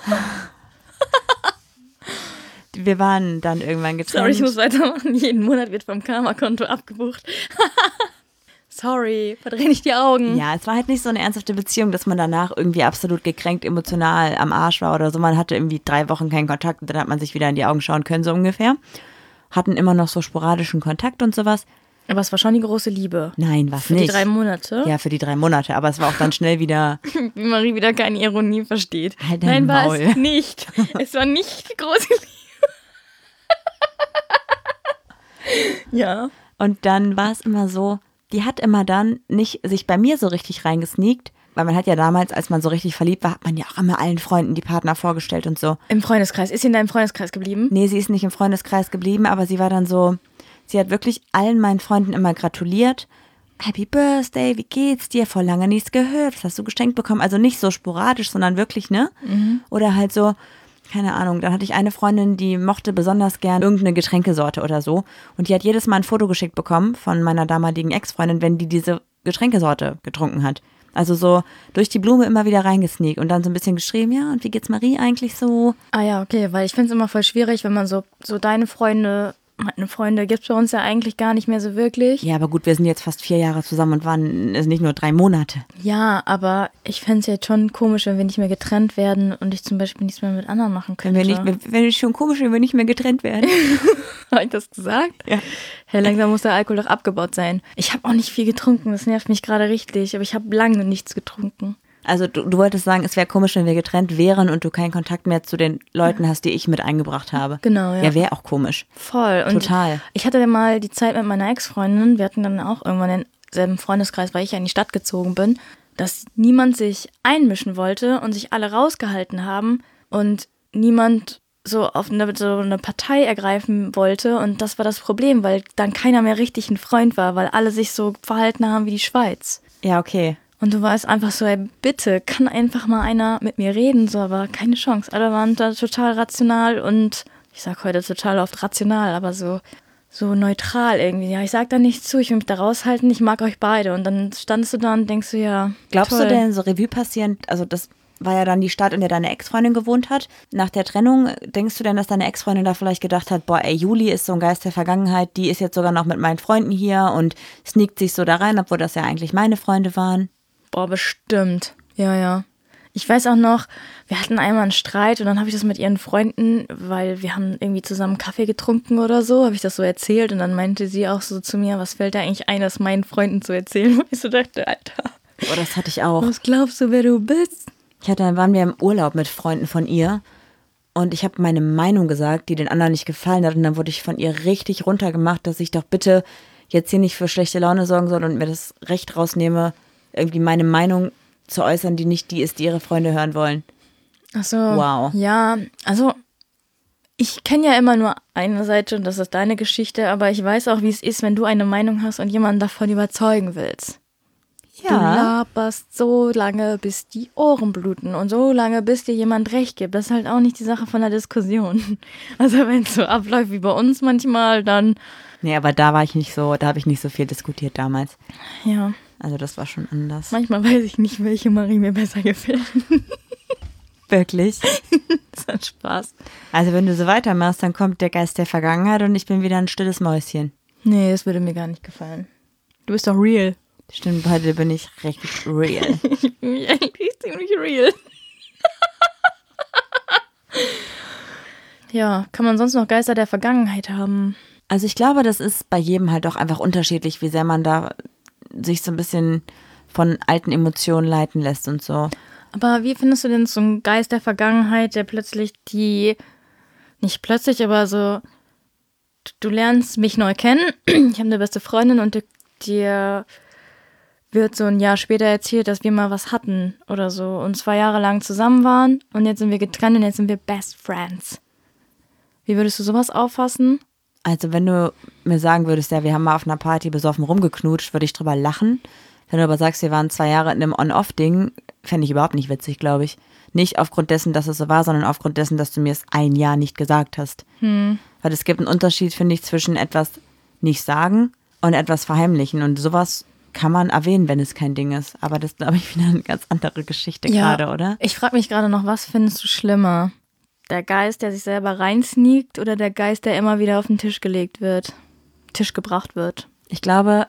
Wir waren dann irgendwann getrennt. Sorry, ich muss weitermachen. Jeden Monat wird vom Karma-Konto abgebucht. Sorry, verdreh nicht die Augen. Ja, es war halt nicht so eine ernsthafte Beziehung, dass man danach irgendwie absolut gekränkt, emotional am Arsch war oder so. Man hatte irgendwie drei Wochen keinen Kontakt und dann hat man sich wieder in die Augen schauen können, so ungefähr. Hatten immer noch so sporadischen Kontakt und sowas. Aber es war schon die große Liebe. Nein, was Für nicht. die drei Monate? Ja, für die drei Monate. Aber es war auch dann schnell wieder... Wie Marie wieder keine Ironie versteht. Halt dein Nein, Maul. war es nicht. Es war nicht die große Liebe. Ja. Und dann war es immer so, die hat immer dann nicht sich bei mir so richtig reingesneakt, weil man hat ja damals, als man so richtig verliebt war, hat man ja auch immer allen Freunden die Partner vorgestellt und so. Im Freundeskreis. Ist sie in deinem Freundeskreis geblieben? Nee, sie ist nicht im Freundeskreis geblieben, aber sie war dann so, sie hat wirklich allen meinen Freunden immer gratuliert. Happy Birthday, wie geht's dir? Vor lange nichts gehört, was hast du geschenkt bekommen? Also nicht so sporadisch, sondern wirklich, ne? Mhm. Oder halt so, keine Ahnung, dann hatte ich eine Freundin, die mochte besonders gern irgendeine Getränkesorte oder so. Und die hat jedes Mal ein Foto geschickt bekommen von meiner damaligen Ex-Freundin, wenn die diese Getränkesorte getrunken hat. Also so durch die Blume immer wieder reingesneakt und dann so ein bisschen geschrieben, ja, und wie geht's Marie eigentlich so? Ah ja, okay, weil ich finde es immer voll schwierig, wenn man so, so deine Freunde, meine Freunde gibt's bei uns ja eigentlich gar nicht mehr so wirklich. Ja, aber gut, wir sind jetzt fast vier Jahre zusammen und waren also nicht nur drei Monate. Ja, aber ich fände es jetzt schon komisch, wenn wir nicht mehr getrennt werden und ich zum Beispiel nichts mehr mit anderen machen könnte. Wenn wir nicht mehr, wenn es schon komisch, wenn wir nicht mehr getrennt werden. Habe ich das gesagt? Ja. Hey, langsam muss der Alkohol doch abgebaut sein. Ich habe auch nicht viel getrunken, das nervt mich gerade richtig, aber ich habe lange nichts getrunken. Also du, du wolltest sagen, es wäre komisch, wenn wir getrennt wären und du keinen Kontakt mehr zu den Leuten hast, die ich mit eingebracht habe. Genau, ja. Ja, wäre auch komisch. Voll. Und total. Ich hatte ja mal die Zeit mit meiner Ex-Freundin, wir hatten dann auch irgendwann denselben Freundeskreis, weil ich ja in die Stadt gezogen bin, dass niemand sich einmischen wollte und sich alle rausgehalten haben und niemand so auf eine, so eine Partei ergreifen wollte und das war das Problem, weil dann keiner mehr richtig ein Freund war, weil alle sich so verhalten haben wie die Schweiz. Ja, okay. Und du warst einfach so, ey, bitte, kann einfach mal einer mit mir reden, so, aber keine Chance. Alle waren da total rational und ich sag heute total oft rational, aber so, so neutral irgendwie. Ja, ich sag da nichts zu, ich will mich da raushalten, ich mag euch beide. Und dann standest du da und denkst du, ja, Glaubst toll. du denn, so Revue passierend, also das war ja dann die Stadt, in der deine Ex-Freundin gewohnt hat. Nach der Trennung, denkst du denn, dass deine Ex-Freundin da vielleicht gedacht hat, boah, ey, Juli ist so ein Geist der Vergangenheit, die ist jetzt sogar noch mit meinen Freunden hier und sneakt sich so da rein, obwohl das ja eigentlich meine Freunde waren? Boah, bestimmt. Ja, ja. Ich weiß auch noch, wir hatten einmal einen Streit und dann habe ich das mit ihren Freunden, weil wir haben irgendwie zusammen Kaffee getrunken oder so, habe ich das so erzählt und dann meinte sie auch so zu mir, was fällt da eigentlich ein, das meinen Freunden zu erzählen? Und ich so dachte, Alter. Boah, das hatte ich auch. Was glaubst du, wer du bist? Ich hatte, dann waren wir im Urlaub mit Freunden von ihr und ich habe meine Meinung gesagt, die den anderen nicht gefallen hat und dann wurde ich von ihr richtig runtergemacht, dass ich doch bitte jetzt hier nicht für schlechte Laune sorgen soll und mir das Recht rausnehme, irgendwie meine Meinung zu äußern, die nicht die ist, die ihre Freunde hören wollen. Ach so. Wow. Ja, also ich kenne ja immer nur eine Seite und das ist deine Geschichte, aber ich weiß auch, wie es ist, wenn du eine Meinung hast und jemanden davon überzeugen willst. Ja. Du laberst so lange, bis die Ohren bluten und so lange, bis dir jemand recht gibt. Das ist halt auch nicht die Sache von der Diskussion. Also wenn es so abläuft wie bei uns manchmal, dann... Nee, aber da war ich nicht so, da habe ich nicht so viel diskutiert damals. Ja. Also das war schon anders. Manchmal weiß ich nicht, welche Marie mir besser gefällt. Wirklich? Das hat Spaß. Also wenn du so weitermachst, dann kommt der Geist der Vergangenheit und ich bin wieder ein stilles Mäuschen. Nee, das würde mir gar nicht gefallen. Du bist doch real. Stimmt, heute bin ich richtig real. Ich bin mich eigentlich ziemlich real. Ja, kann man sonst noch Geister der Vergangenheit haben? Also ich glaube, das ist bei jedem halt auch einfach unterschiedlich, wie sehr man da sich so ein bisschen von alten Emotionen leiten lässt und so. Aber wie findest du denn so einen Geist der Vergangenheit, der plötzlich die, nicht plötzlich, aber so, du lernst mich neu kennen, ich habe eine beste Freundin und dir wird so ein Jahr später erzählt, dass wir mal was hatten oder so und zwei Jahre lang zusammen waren und jetzt sind wir getrennt und jetzt sind wir Best Friends. Wie würdest du sowas auffassen? Also wenn du mir sagen würdest, ja, wir haben mal auf einer Party besoffen rumgeknutscht, würde ich drüber lachen. Wenn du aber sagst, wir waren zwei Jahre in einem On-Off-Ding, fände ich überhaupt nicht witzig, glaube ich. Nicht aufgrund dessen, dass es so war, sondern aufgrund dessen, dass du mir es ein Jahr nicht gesagt hast. Hm. Weil es gibt einen Unterschied, finde ich, zwischen etwas nicht sagen und etwas verheimlichen. Und sowas kann man erwähnen, wenn es kein Ding ist. Aber das ist, glaube ich, wieder eine ganz andere Geschichte Ja, gerade, oder? Ich frage mich gerade noch, was findest du schlimmer? Der Geist, der sich selber reinsneakt oder der Geist, der immer wieder auf den Tisch gelegt wird, Tisch gebracht wird? Ich glaube,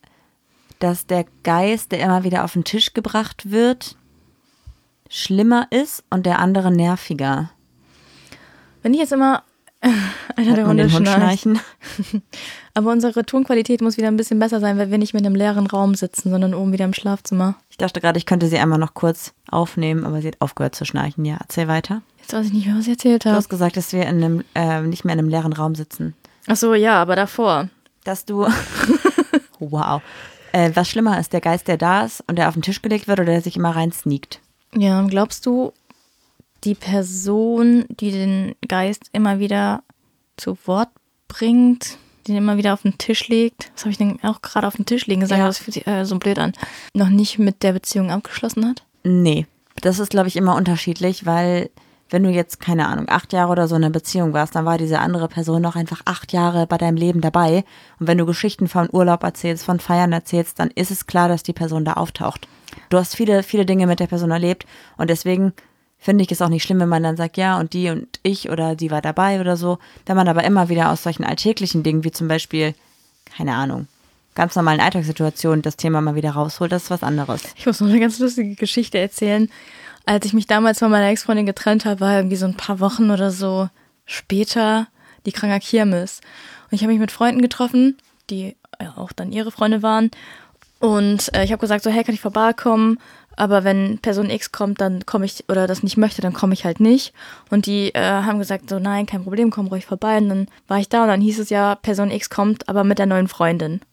dass der Geist, der immer wieder auf den Tisch gebracht wird, schlimmer ist und der andere nerviger. Wenn ich jetzt immer einer Hört der man Hunde den Hund schnarcht. schnarchen? Aber unsere Tonqualität muss wieder ein bisschen besser sein, weil wir nicht mehr in einem leeren Raum sitzen, sondern oben wieder im Schlafzimmer. Ich dachte gerade, ich könnte sie einmal noch kurz aufnehmen, aber sie hat aufgehört zu schnarchen. Ja, erzähl weiter. Jetzt weiß ich nicht mehr, was ich erzählt Du habe. hast gesagt, dass wir in einem, äh, nicht mehr in einem leeren Raum sitzen. Ach so, ja, aber davor. Dass du, wow, äh, was schlimmer ist, der Geist, der da ist und der auf den Tisch gelegt wird oder der sich immer rein sneakt? Ja, glaubst du, die Person, die den Geist immer wieder zu Wort bringt, den immer wieder auf den Tisch legt, was habe ich denn auch gerade auf den Tisch legen gesagt, Ja. das fühlt sich äh, so blöd an, noch nicht mit der Beziehung abgeschlossen hat? Nee, das ist, glaube ich, immer unterschiedlich, weil wenn du jetzt, keine Ahnung, acht Jahre oder so in einer Beziehung warst, dann war diese andere Person noch einfach acht Jahre bei deinem Leben dabei. Und wenn du Geschichten von Urlaub erzählst, von Feiern erzählst, dann ist es klar, dass die Person da auftaucht. Du hast viele, viele Dinge mit der Person erlebt und deswegen finde ich es auch nicht schlimm, wenn man dann sagt, ja, und die und ich oder die war dabei oder so. Wenn man aber immer wieder aus solchen alltäglichen Dingen, wie zum Beispiel, keine Ahnung, ganz normalen Alltagssituationen das Thema mal wieder rausholt, das ist was anderes. Ich muss noch eine ganz lustige Geschichte erzählen. Als ich mich damals von meiner Ex-Freundin getrennt habe, war irgendwie so ein paar Wochen oder so später die Kranger Kirmes. Und ich habe mich mit Freunden getroffen, die ja auch dann ihre Freunde waren. Und äh, ich habe gesagt, so, hey, kann ich vorbeikommen? Aber wenn Person X kommt, dann komme ich, oder das nicht möchte, dann komme ich halt nicht. Und die äh, haben gesagt, so, nein, kein Problem, komm ruhig vorbei. Und dann war ich da und dann hieß es ja, Person X kommt, aber mit der neuen Freundin.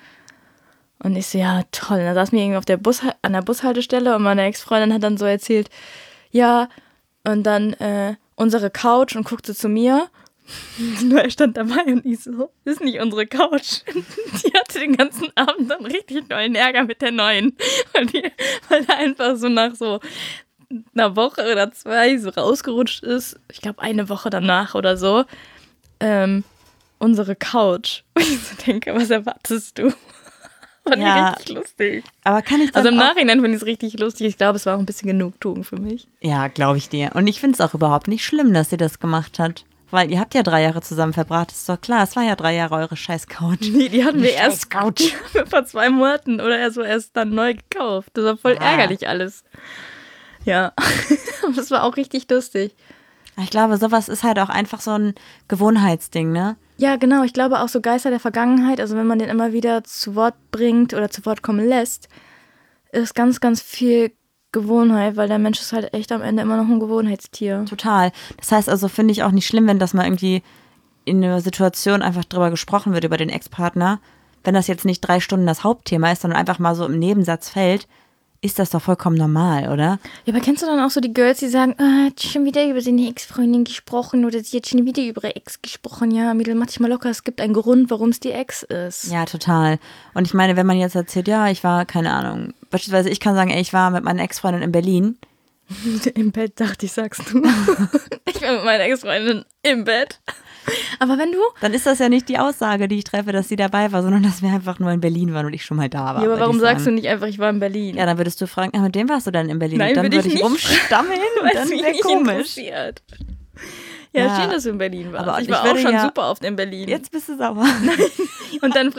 Und ich so, ja, toll. Und dann saß mir irgendwie auf der Bus, an der Bushaltestelle und meine Ex-Freundin hat dann so erzählt, ja, Und dann äh, unsere Couch und guckte zu mir. Und er stand dabei und ich so, das ist nicht unsere Couch. Die hatte den ganzen Abend dann richtig neuen Ärger mit der neuen. Weil, die, weil er einfach so nach so einer Woche oder zwei so rausgerutscht ist. Ich glaube eine Woche danach oder so. Ähm, unsere Couch. Und ich so denke, was erwartest du? Fand Ja. ich richtig lustig. Aber kann ich dann Also im auch, Nachhinein finde ich es richtig lustig. Ich glaube, es war auch ein bisschen Genugtuung für mich. Ja, glaube ich dir. Und ich finde es auch überhaupt nicht schlimm, dass sie das gemacht hat. Weil ihr habt ja drei Jahre zusammen verbracht. Ist doch klar, es war ja drei Jahre eure scheiß Couch. Nee, die hatten wir erst Couch. die haben wir vor zwei Monaten oder so erst dann neu gekauft. Das war voll Ah. ärgerlich alles. Ja, aber das war auch richtig lustig. Ich glaube, sowas ist halt auch einfach so ein Gewohnheitsding, ne? Ja, genau. Ich glaube auch so Geister der Vergangenheit, also wenn man den immer wieder zu Wort bringt oder zu Wort kommen lässt, ist ganz, ganz viel Gewohnheit, weil der Mensch ist halt echt am Ende immer noch ein Gewohnheitstier. Total. Das heißt also, finde ich auch nicht schlimm, wenn das mal irgendwie in einer Situation einfach drüber gesprochen wird, über den Ex-Partner. Wenn das jetzt nicht drei Stunden das Hauptthema ist, sondern einfach mal so im Nebensatz fällt, ist das doch vollkommen normal, oder? Ja, aber kennst du dann auch so die Girls, die sagen, ah, hat schon wieder über seine Ex-Freundin gesprochen oder sie hat schon wieder über ihre Ex gesprochen. Ja, Mädel, mach dich mal locker, es gibt einen Grund, warum es die Ex ist. Ja, total. Und ich meine, wenn man jetzt erzählt, ja, ich war, keine Ahnung, beispielsweise ich kann sagen, ey, ich war mit meiner Ex-Freundin in Berlin. Im Bett, dachte ich, sagst du. Ich war mit meiner Ex-Freundin im Bett. Aber wenn du... Dann ist das ja nicht die Aussage, die ich treffe, dass sie dabei war, sondern dass wir einfach nur in Berlin waren und ich schon mal da war. Ja, aber würde warum ich sagst du sagen. nicht einfach, ich war in Berlin? Ja, dann würdest du fragen, ja, mit dem warst du dann in Berlin? Nein, und dann würde ich würde ich nicht rumstammeln und Weil dann es mich wäre nicht komisch. interessiert. Ja, Ja. schön, dass du in Berlin warst. Aber ich ich war auch würde schon ja- super oft in Berlin. Jetzt bist du sauer. Und dann...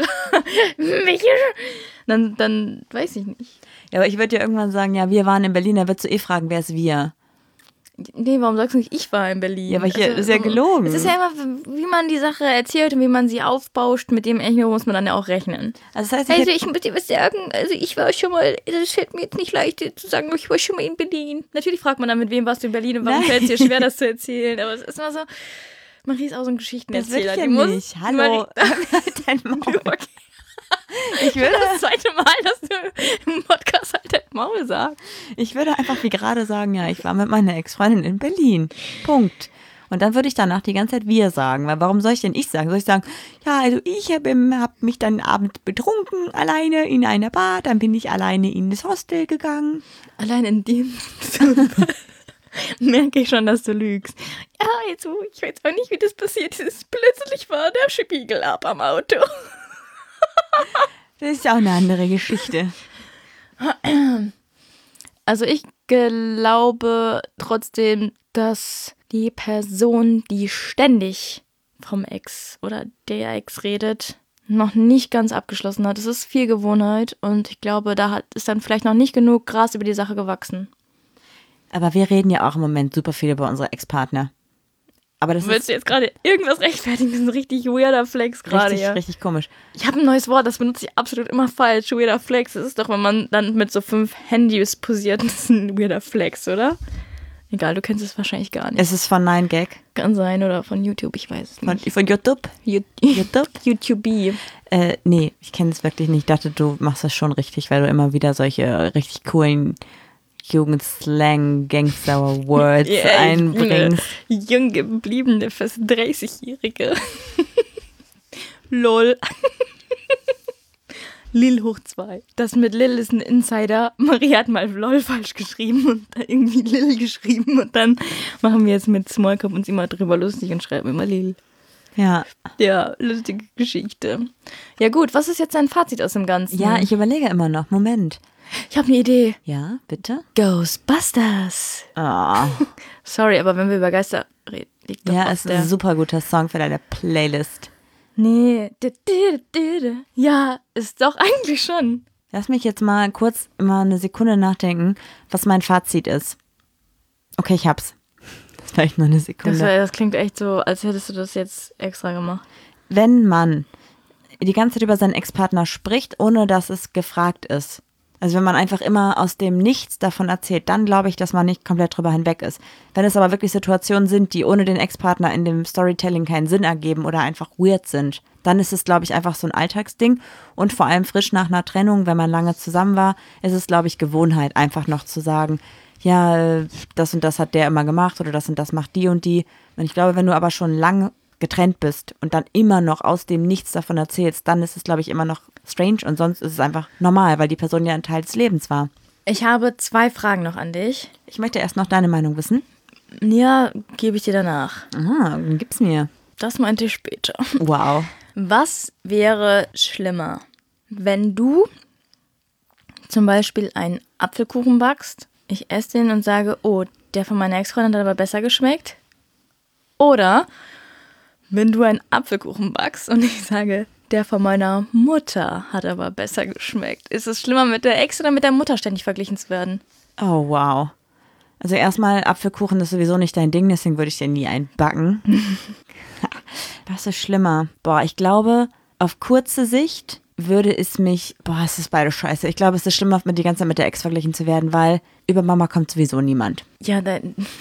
dann, dann weiß ich nicht. Ja, aber ich würde ja irgendwann sagen, ja, wir waren in Berlin, dann würdest du eh fragen, wer ist wir? Nee, warum sagst du nicht, ich war in Berlin? Ja, aber hier ist ja gelogen. Es ist ja immer, wie man die Sache erzählt und wie man sie aufbauscht, mit dem Echo muss man dann ja auch rechnen. Also das heißt, ich Also hätte- ich muss dir was sagen, also ich war schon mal, es fällt mir jetzt nicht leicht dir zu sagen, ich war schon mal in Berlin. Natürlich fragt man dann, mit wem warst du in Berlin und warum Nein. fällt es dir schwer, das zu erzählen, aber es ist immer so, Marie ist auch so ein das will ich Geschichtenerzähler. ja die muss, nicht. Hallo, Marie, halt dein Maul. okay. Ich würde, Das zweite Mal, dass du im Podcast halt dein Maul sagst. ich würde einfach wie gerade sagen, ja, ich war mit meiner Ex-Freundin in Berlin. Punkt. Und dann würde ich danach die ganze Zeit wir sagen, weil warum soll ich denn ich sagen? Soll ich sagen, ja, also ich habe hab mich dann abends betrunken, alleine in einer Bar, dann bin ich alleine in das Hostel gegangen. Allein in dem merke ich schon, dass du lügst. Ja, also, ich weiß auch nicht, wie das passiert ist. Plötzlich war der Spiegel ab am Auto. Das ist ja auch eine andere Geschichte. Also ich glaube trotzdem, dass die Person, die ständig vom Ex oder der Ex redet, noch nicht ganz abgeschlossen hat. Es ist viel Gewohnheit und ich glaube, da hat, ist dann vielleicht noch nicht genug Gras über die Sache gewachsen. Aber wir reden ja auch im Moment super viel über unsere Ex-Partner. Aber das Willst ist du jetzt gerade irgendwas rechtfertigen? Das ist ein richtig weirder Flex gerade richtig, hier. richtig komisch. Ich habe ein neues Wort, das benutze ich absolut immer falsch. Weirder Flex. Das ist doch, wenn man dann mit so fünf Handys posiert. Das ist ein weirder Flex, oder? Egal, du kennst es wahrscheinlich gar nicht. Es ist von Nine Gag, Kann sein oder von YouTube, ich weiß es von, nicht. von YouTube. You- YouTube? YouTube. Äh, nee, ich kenne es wirklich nicht. Ich dachte, du machst das schon richtig, weil du immer wieder solche richtig coolen Jugendslang, Gangster-Words Ja, ich bin einbringst. eine jung gebliebene, fast dreißigjährige. Lol. Lil hoch zwei. Das mit Lil ist ein Insider. Marie hat mal LOL falsch geschrieben und da irgendwie Lil geschrieben. Und dann machen wir jetzt mit Smallcup uns immer drüber lustig und schreiben immer Lil. Ja. Ja, lustige Geschichte. Ja gut, was ist jetzt dein Fazit aus dem Ganzen? Ja, ich überlege immer noch. Moment. ich habe eine Idee. Ja, bitte? Ghostbusters. Ah. Sorry, aber wenn wir über Geister reden, liegt doch Ja, auf es ist der... ein super guter Song für deine Playlist. Nee. Ja, ist doch eigentlich schon. Lass mich jetzt mal kurz mal eine Sekunde nachdenken, was mein Fazit ist. Okay, ich hab's. Das war echt nur eine Sekunde. Das, war, das klingt echt so, als hättest du das jetzt extra gemacht. Wenn man die ganze Zeit über seinen Ex-Partner spricht, ohne dass es gefragt ist. Also wenn man einfach immer aus dem Nichts davon erzählt, dann glaube ich, dass man nicht komplett drüber hinweg ist. Wenn es aber wirklich Situationen sind, die ohne den Ex-Partner in dem Storytelling keinen Sinn ergeben oder einfach weird sind, dann ist es, glaube ich, einfach so ein Alltagsding. Und vor allem frisch nach einer Trennung, wenn man lange zusammen war, ist es, glaube ich, Gewohnheit, einfach noch zu sagen, ja, das und das hat der immer gemacht oder das und das macht die und die. Und ich glaube, wenn du aber schon lang getrennt bist und dann immer noch aus dem Nichts davon erzählst, dann ist es, glaube ich, immer noch strange und sonst ist es einfach normal, weil die Person ja ein Teil des Lebens war. Ich habe zwei Fragen noch an dich. Ich möchte erst noch deine Meinung wissen. Ja, gebe ich dir danach. Aha, dann gib's mir. Das meinte ich später. Wow. Was wäre schlimmer, wenn du zum Beispiel einen Apfelkuchen backst, ich esse den und sage, oh, der von meiner Ex-Freundin hat aber besser geschmeckt? Oder wenn du einen Apfelkuchen backst und ich sage, der von meiner Mutter hat aber besser geschmeckt. Ist es schlimmer, mit der Ex oder mit der Mutter ständig verglichen zu werden? Oh, wow. Also erstmal, Apfelkuchen ist sowieso nicht dein Ding, deswegen würde ich dir nie einen backen. Was ist schlimmer? Boah, ich glaube, auf kurze Sicht würde es mich, boah, es ist beide scheiße. Ich glaube, es ist schlimmer, mit die ganze Zeit mit der Ex verglichen zu werden, weil über Mama kommt sowieso niemand. Ja, da,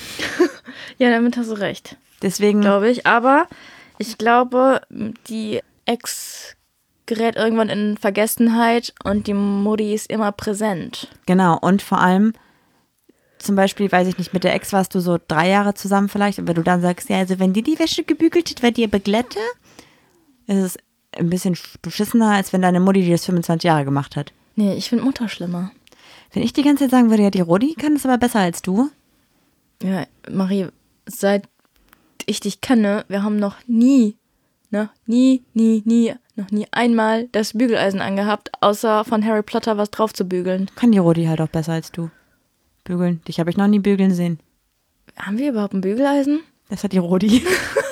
ja damit hast du recht. Deswegen glaube ich, aber ich glaube, die Ex gerät irgendwann in Vergessenheit und die Mutti ist immer präsent. Genau, und vor allem, zum Beispiel, weiß ich nicht, mit der Ex warst du so drei Jahre zusammen vielleicht, und wenn du dann sagst, ja, also wenn die die Wäsche gebügelt hat, weil die beglätte, ist es ein bisschen beschissener, als wenn deine Mutti die das fünfundzwanzig Jahre gemacht hat. Nee, ich finde Mutter schlimmer. Wenn ich die ganze Zeit sagen würde, ja, die Rodi kann das aber besser als du. Ja, Marie, seit ich dich kenne, wir haben noch nie, ne, nie, nie, nie, noch nie einmal das Bügeleisen angehabt, außer von Harry Potter was drauf zu bügeln. Kann die Rodi halt auch besser als du. Bügeln. Dich habe ich noch nie bügeln sehen. Haben wir überhaupt ein Bügeleisen? Das hat die Rodi.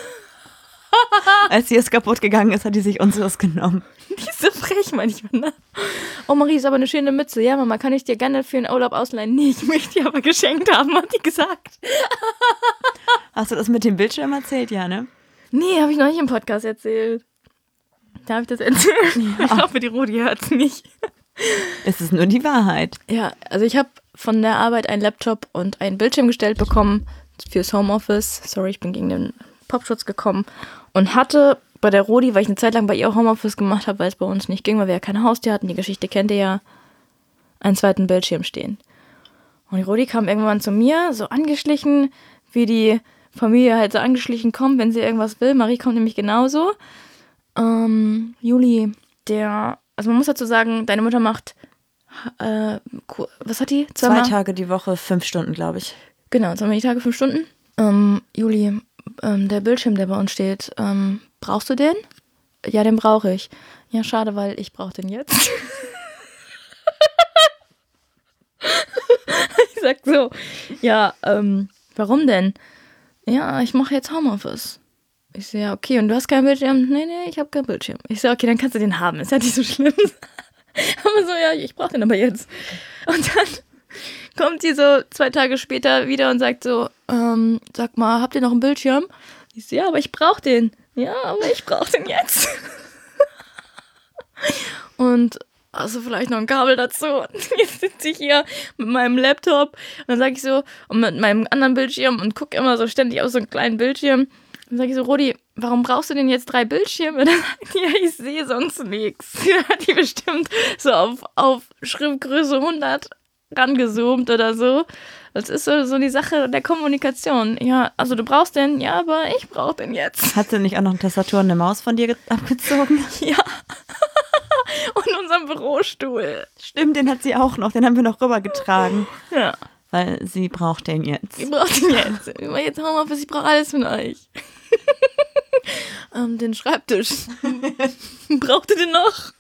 Als sie es kaputt gegangen ist, hat die sich unseres genommen. Die ist so frech manchmal, ne? Oh, Marie, ist aber eine schöne Mütze. Ja, Mama, kann ich dir gerne für einen Urlaub ausleihen? Nee, ich möchte die aber geschenkt haben, hat die gesagt. Hast du das mit dem Bildschirm erzählt? Ja, ne? Nee, habe ich noch nicht im Podcast erzählt. Da habe ich das erzählt. Ja. Ich hoffe, die Rodi hört es nicht. Es ist nur die Wahrheit. Ja, also ich habe von der Arbeit einen Laptop und einen Bildschirm gestellt bekommen fürs Homeoffice. Sorry, ich bin gegen den Popschutz gekommen. Und hatte bei der Rodi, weil ich eine Zeit lang bei ihr Homeoffice gemacht habe, weil es bei uns nicht ging, weil wir ja keine Haustier hatten, die Geschichte kennt ihr ja, einen zweiten Bildschirm stehen. Und die Rodi kam irgendwann zu mir, so angeschlichen, wie die Familie halt so angeschlichen kommt, wenn sie irgendwas will. Marie kommt nämlich genauso. Ähm, Juli, der, also man muss dazu sagen, deine Mutter macht, äh, was hat die? Zwei Tage die Woche, fünf Stunden, glaube ich. Genau, zweimal die Tage, fünf Stunden. Ähm, Juli, ähm, der Bildschirm, der bei uns steht, ähm, brauchst du den? Ja, den brauche ich. Ja, schade, weil ich brauche den jetzt. Ich sag so, ja, ähm, warum denn? Ja, ich mache jetzt Homeoffice. Ich so, ja, okay, und du hast keinen Bildschirm? Nee, nee, ich habe keinen Bildschirm. Ich so, okay, dann kannst du den haben, ist ja nicht so schlimm. Aber so, ja, ich brauche den aber jetzt. Und dann kommt die so zwei Tage später wieder und sagt so, ähm, sag mal, habt ihr noch einen Bildschirm? Ich so, ja, aber ich brauche den. Ja, aber ich brauche den jetzt. Und also vielleicht noch ein Kabel dazu. Und jetzt sitze ich hier mit meinem Laptop und dann sage ich so, und mit meinem anderen Bildschirm und gucke immer so ständig auf so einen kleinen Bildschirm. Dann sage ich so, Rodi, warum brauchst du denn jetzt drei Bildschirme? Dann sagt die, ja, ich sehe sonst nichts. Dann hat die bestimmt so auf, auf Schriftgröße hundert rangezoomt oder so. Das ist so, so die Sache der Kommunikation. Ja, also du brauchst den, ja, aber ich brauche den jetzt. Hat sie nicht auch noch eine Tastatur und eine Maus von dir ge- abgezogen? Ja. Und unseren Bürostuhl. Stimmt, den hat sie auch noch. Den haben wir noch rübergetragen. Ja. Weil sie braucht den jetzt. Ich brauche den jetzt. Jetzt Homeoffice, ich brauche alles von euch. ähm, den Schreibtisch. Braucht ihr den noch?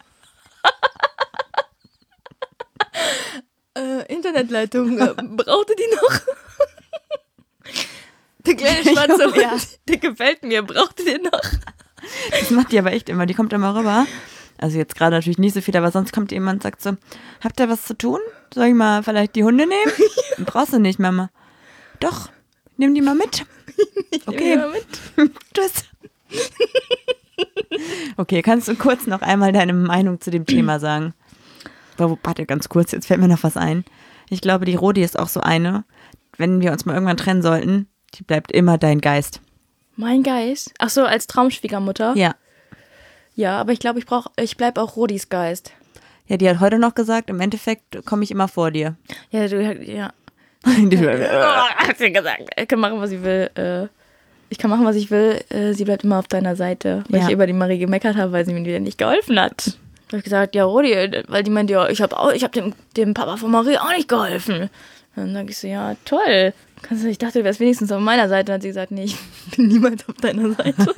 äh, Internetleitung. Äh, braucht ihr die noch? Der kleine schwarze Hund, ja. Der gefällt mir. Braucht ihr den noch? Das macht die aber echt immer. Die kommt immer rüber. Also jetzt gerade natürlich nicht so viel, aber sonst kommt jemand und sagt so, habt ihr was zu tun? Soll ich mal vielleicht die Hunde nehmen? Ja. Brauchst du nicht, Mama. Doch, nimm die mal mit. Ich okay. Nehm die mal mit. Tschüss. Okay, kannst du kurz noch einmal deine Meinung zu dem Thema sagen? Warte, ganz kurz, jetzt fällt mir noch was ein. Ich glaube, die Rodi ist auch so eine, wenn wir uns mal irgendwann trennen sollten, die bleibt immer dein Geist. Mein Geist? Ach so, als Traumschwiegermutter? Ja. Ja, aber ich glaube, ich brauch, ich bleibe auch Rodis Geist. Ja, die hat heute noch gesagt, im Endeffekt komme ich immer vor dir. Ja, du, ja. Hat sie gesagt. Ich kann machen, was ich will. Äh, ich kann machen, was ich will. Äh, sie bleibt immer auf deiner Seite. Weil Ja. ich über die Marie gemeckert habe, weil sie mir wieder nicht geholfen hat. Da habe ich gesagt, ja, Rodi, weil die meinte, ja, ich habe auch, ich habe dem, dem Papa von Marie auch nicht geholfen. Dann sage ich so, ja, toll. Kannst du, ich dachte, du wärst wenigstens auf meiner Seite. Dann hat sie gesagt, nee, ich bin niemals auf deiner Seite.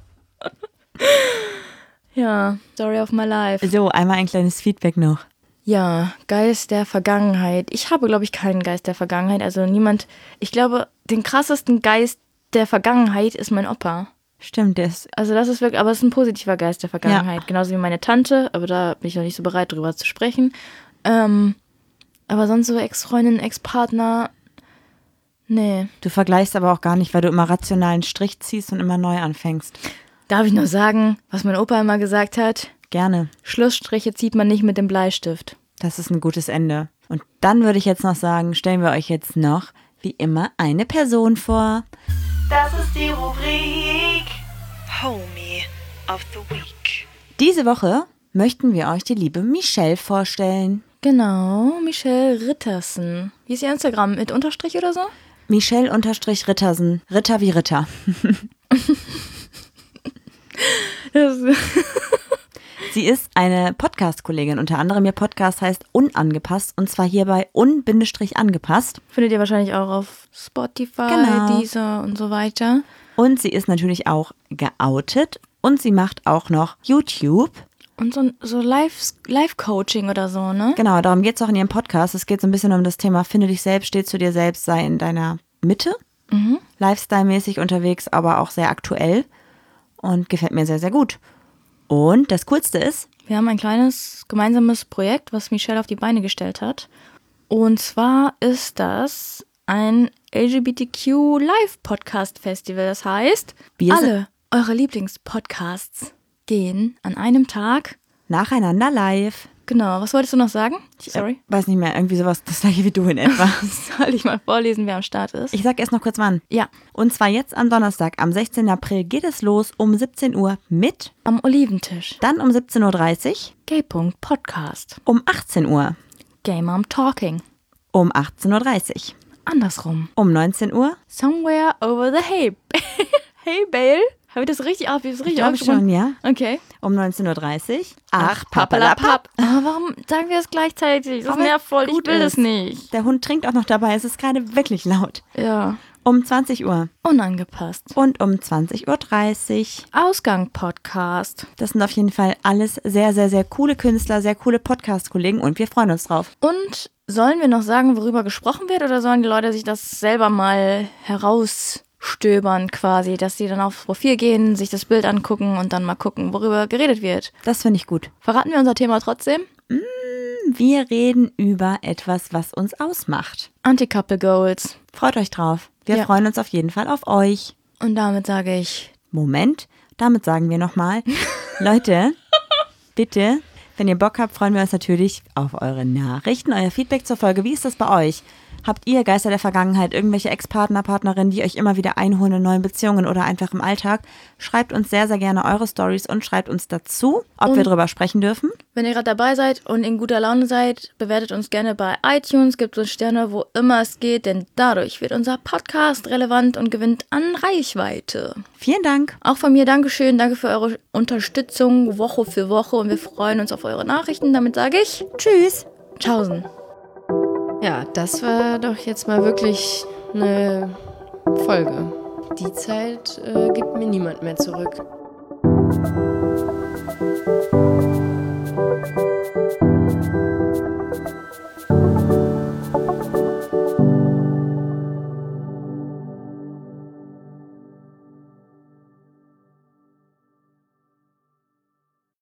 Ja, Story of my life. So, einmal ein kleines Feedback noch. Ja, Geist der Vergangenheit. Ich habe, glaube ich, keinen Geist der Vergangenheit. Also niemand, ich glaube, den krassesten Geist der Vergangenheit ist mein Opa. Stimmt, der ist, Also das ist wirklich, aber es ist ein positiver Geist der Vergangenheit. Ja. Genauso wie meine Tante, aber da bin ich noch nicht so bereit, drüber zu sprechen. Ähm, aber sonst so Ex-Freundin, Ex-Partner, nee. du vergleichst aber auch gar nicht, weil du immer rationalen Strich ziehst und immer neu anfängst. Darf ich noch sagen, was mein Opa immer gesagt hat? Gerne. Schlussstriche zieht man nicht mit dem Bleistift. Das ist ein gutes Ende. Und dann würde ich jetzt noch sagen, stellen wir euch jetzt noch, wie immer, eine Person vor. Das ist die Rubrik Homie of the Week. Diese Woche möchten wir euch die liebe Michelle vorstellen. Genau, Michelle Rittersen. Wie ist ihr Instagram? Mit Unterstrich oder so? Michelle-Rittersen. Ritter wie Ritter. Das Sie ist eine Podcast-Kollegin. Unter anderem ihr Podcast heißt Unangepasst und zwar hierbei un-angepasst. findet ihr wahrscheinlich auch auf Spotify, Genau. Deezer und so weiter. Und sie ist natürlich auch geoutet und sie macht auch noch YouTube. Und so, so Live- Live-Coaching oder so, ne? Genau, darum geht es auch in ihrem Podcast. Es geht so ein bisschen um das Thema, finde dich selbst, steh zu dir selbst, sei in deiner Mitte. Mhm. Lifestyle-mäßig unterwegs, aber auch sehr aktuell und gefällt mir sehr, sehr gut. Und das Coolste ist, Wir haben ein kleines gemeinsames Projekt, was Michelle auf die Beine gestellt hat. Und zwar ist das ein L G B T Q Live-Podcast-Festival. Das heißt, Wir sind- alle eure Lieblingspodcasts gehen an einem Tag. nacheinander live. Genau, was wolltest du noch sagen? Sorry. Äh, weiß nicht mehr, irgendwie sowas, das gleiche wie du in etwa. Soll ich mal vorlesen, wer am Start ist? Ich sag erst noch kurz wann. Ja, Und zwar jetzt am Donnerstag, am sechzehnten April geht es los um siebzehn Uhr mit, am Oliventisch. dann um siebzehn Uhr dreißig, Gay-Punkt Podcast. um achtzehn Uhr, Gay Mom Talking. um achtzehn Uhr dreißig, Andersrum. um neunzehn Uhr. Somewhere over the hay. Hey, Bale. Habe ich das richtig auf? Habe ich das richtig glaube aufgeschrieben? schon, ja. Okay. Um neunzehn Uhr dreißig. Ach, papalapap. Aber warum sagen wir das gleichzeitig? Das Aber nervt voll. Ich gut will das ist. nicht. Der Hund trinkt auch noch dabei, es ist gerade wirklich laut. Ja. Um zwanzig Uhr Unangepasst. und um zwanzig Uhr dreißig. Ausgang Podcast. Das sind auf jeden Fall alles sehr, sehr, sehr coole Künstler, sehr coole Podcast-Kollegen und wir freuen uns drauf. Und sollen wir noch sagen, worüber gesprochen wird, oder sollen die Leute sich das selber mal herausstöbern quasi, dass sie dann aufs Profil gehen, sich das Bild angucken und dann mal gucken, worüber geredet wird? Das finde ich gut. Verraten wir unser Thema trotzdem? Wir reden über etwas, was uns ausmacht. Anti-Couple Goals. Freut euch drauf. Wir Ja. freuen uns auf jeden Fall auf euch. Und damit sage ich, Moment, damit sagen wir nochmal, Leute, bitte, wenn ihr Bock habt, freuen wir uns natürlich auf eure Nachrichten, euer Feedback zur Folge. Wie ist das bei euch? Habt ihr Geister der Vergangenheit, irgendwelche Ex-Partner, Partnerinnen, die euch immer wieder einholen in neuen Beziehungen oder einfach im Alltag? Schreibt uns sehr, sehr gerne eure Stories und schreibt uns dazu, ob Und- wir drüber sprechen dürfen. wenn ihr gerade dabei seid und in guter Laune seid, bewertet uns gerne bei iTunes, gebt uns Sterne, wo immer es geht, denn dadurch wird unser Podcast relevant und gewinnt an Reichweite. Vielen Dank. Auch von mir Dankeschön, danke für eure Unterstützung Woche für Woche und wir freuen uns auf eure Nachrichten. Damit sage ich Tschüss. Tschaußen. Ja, das war doch jetzt mal wirklich eine Folge. Die Zeit äh, gibt mir niemand mehr zurück.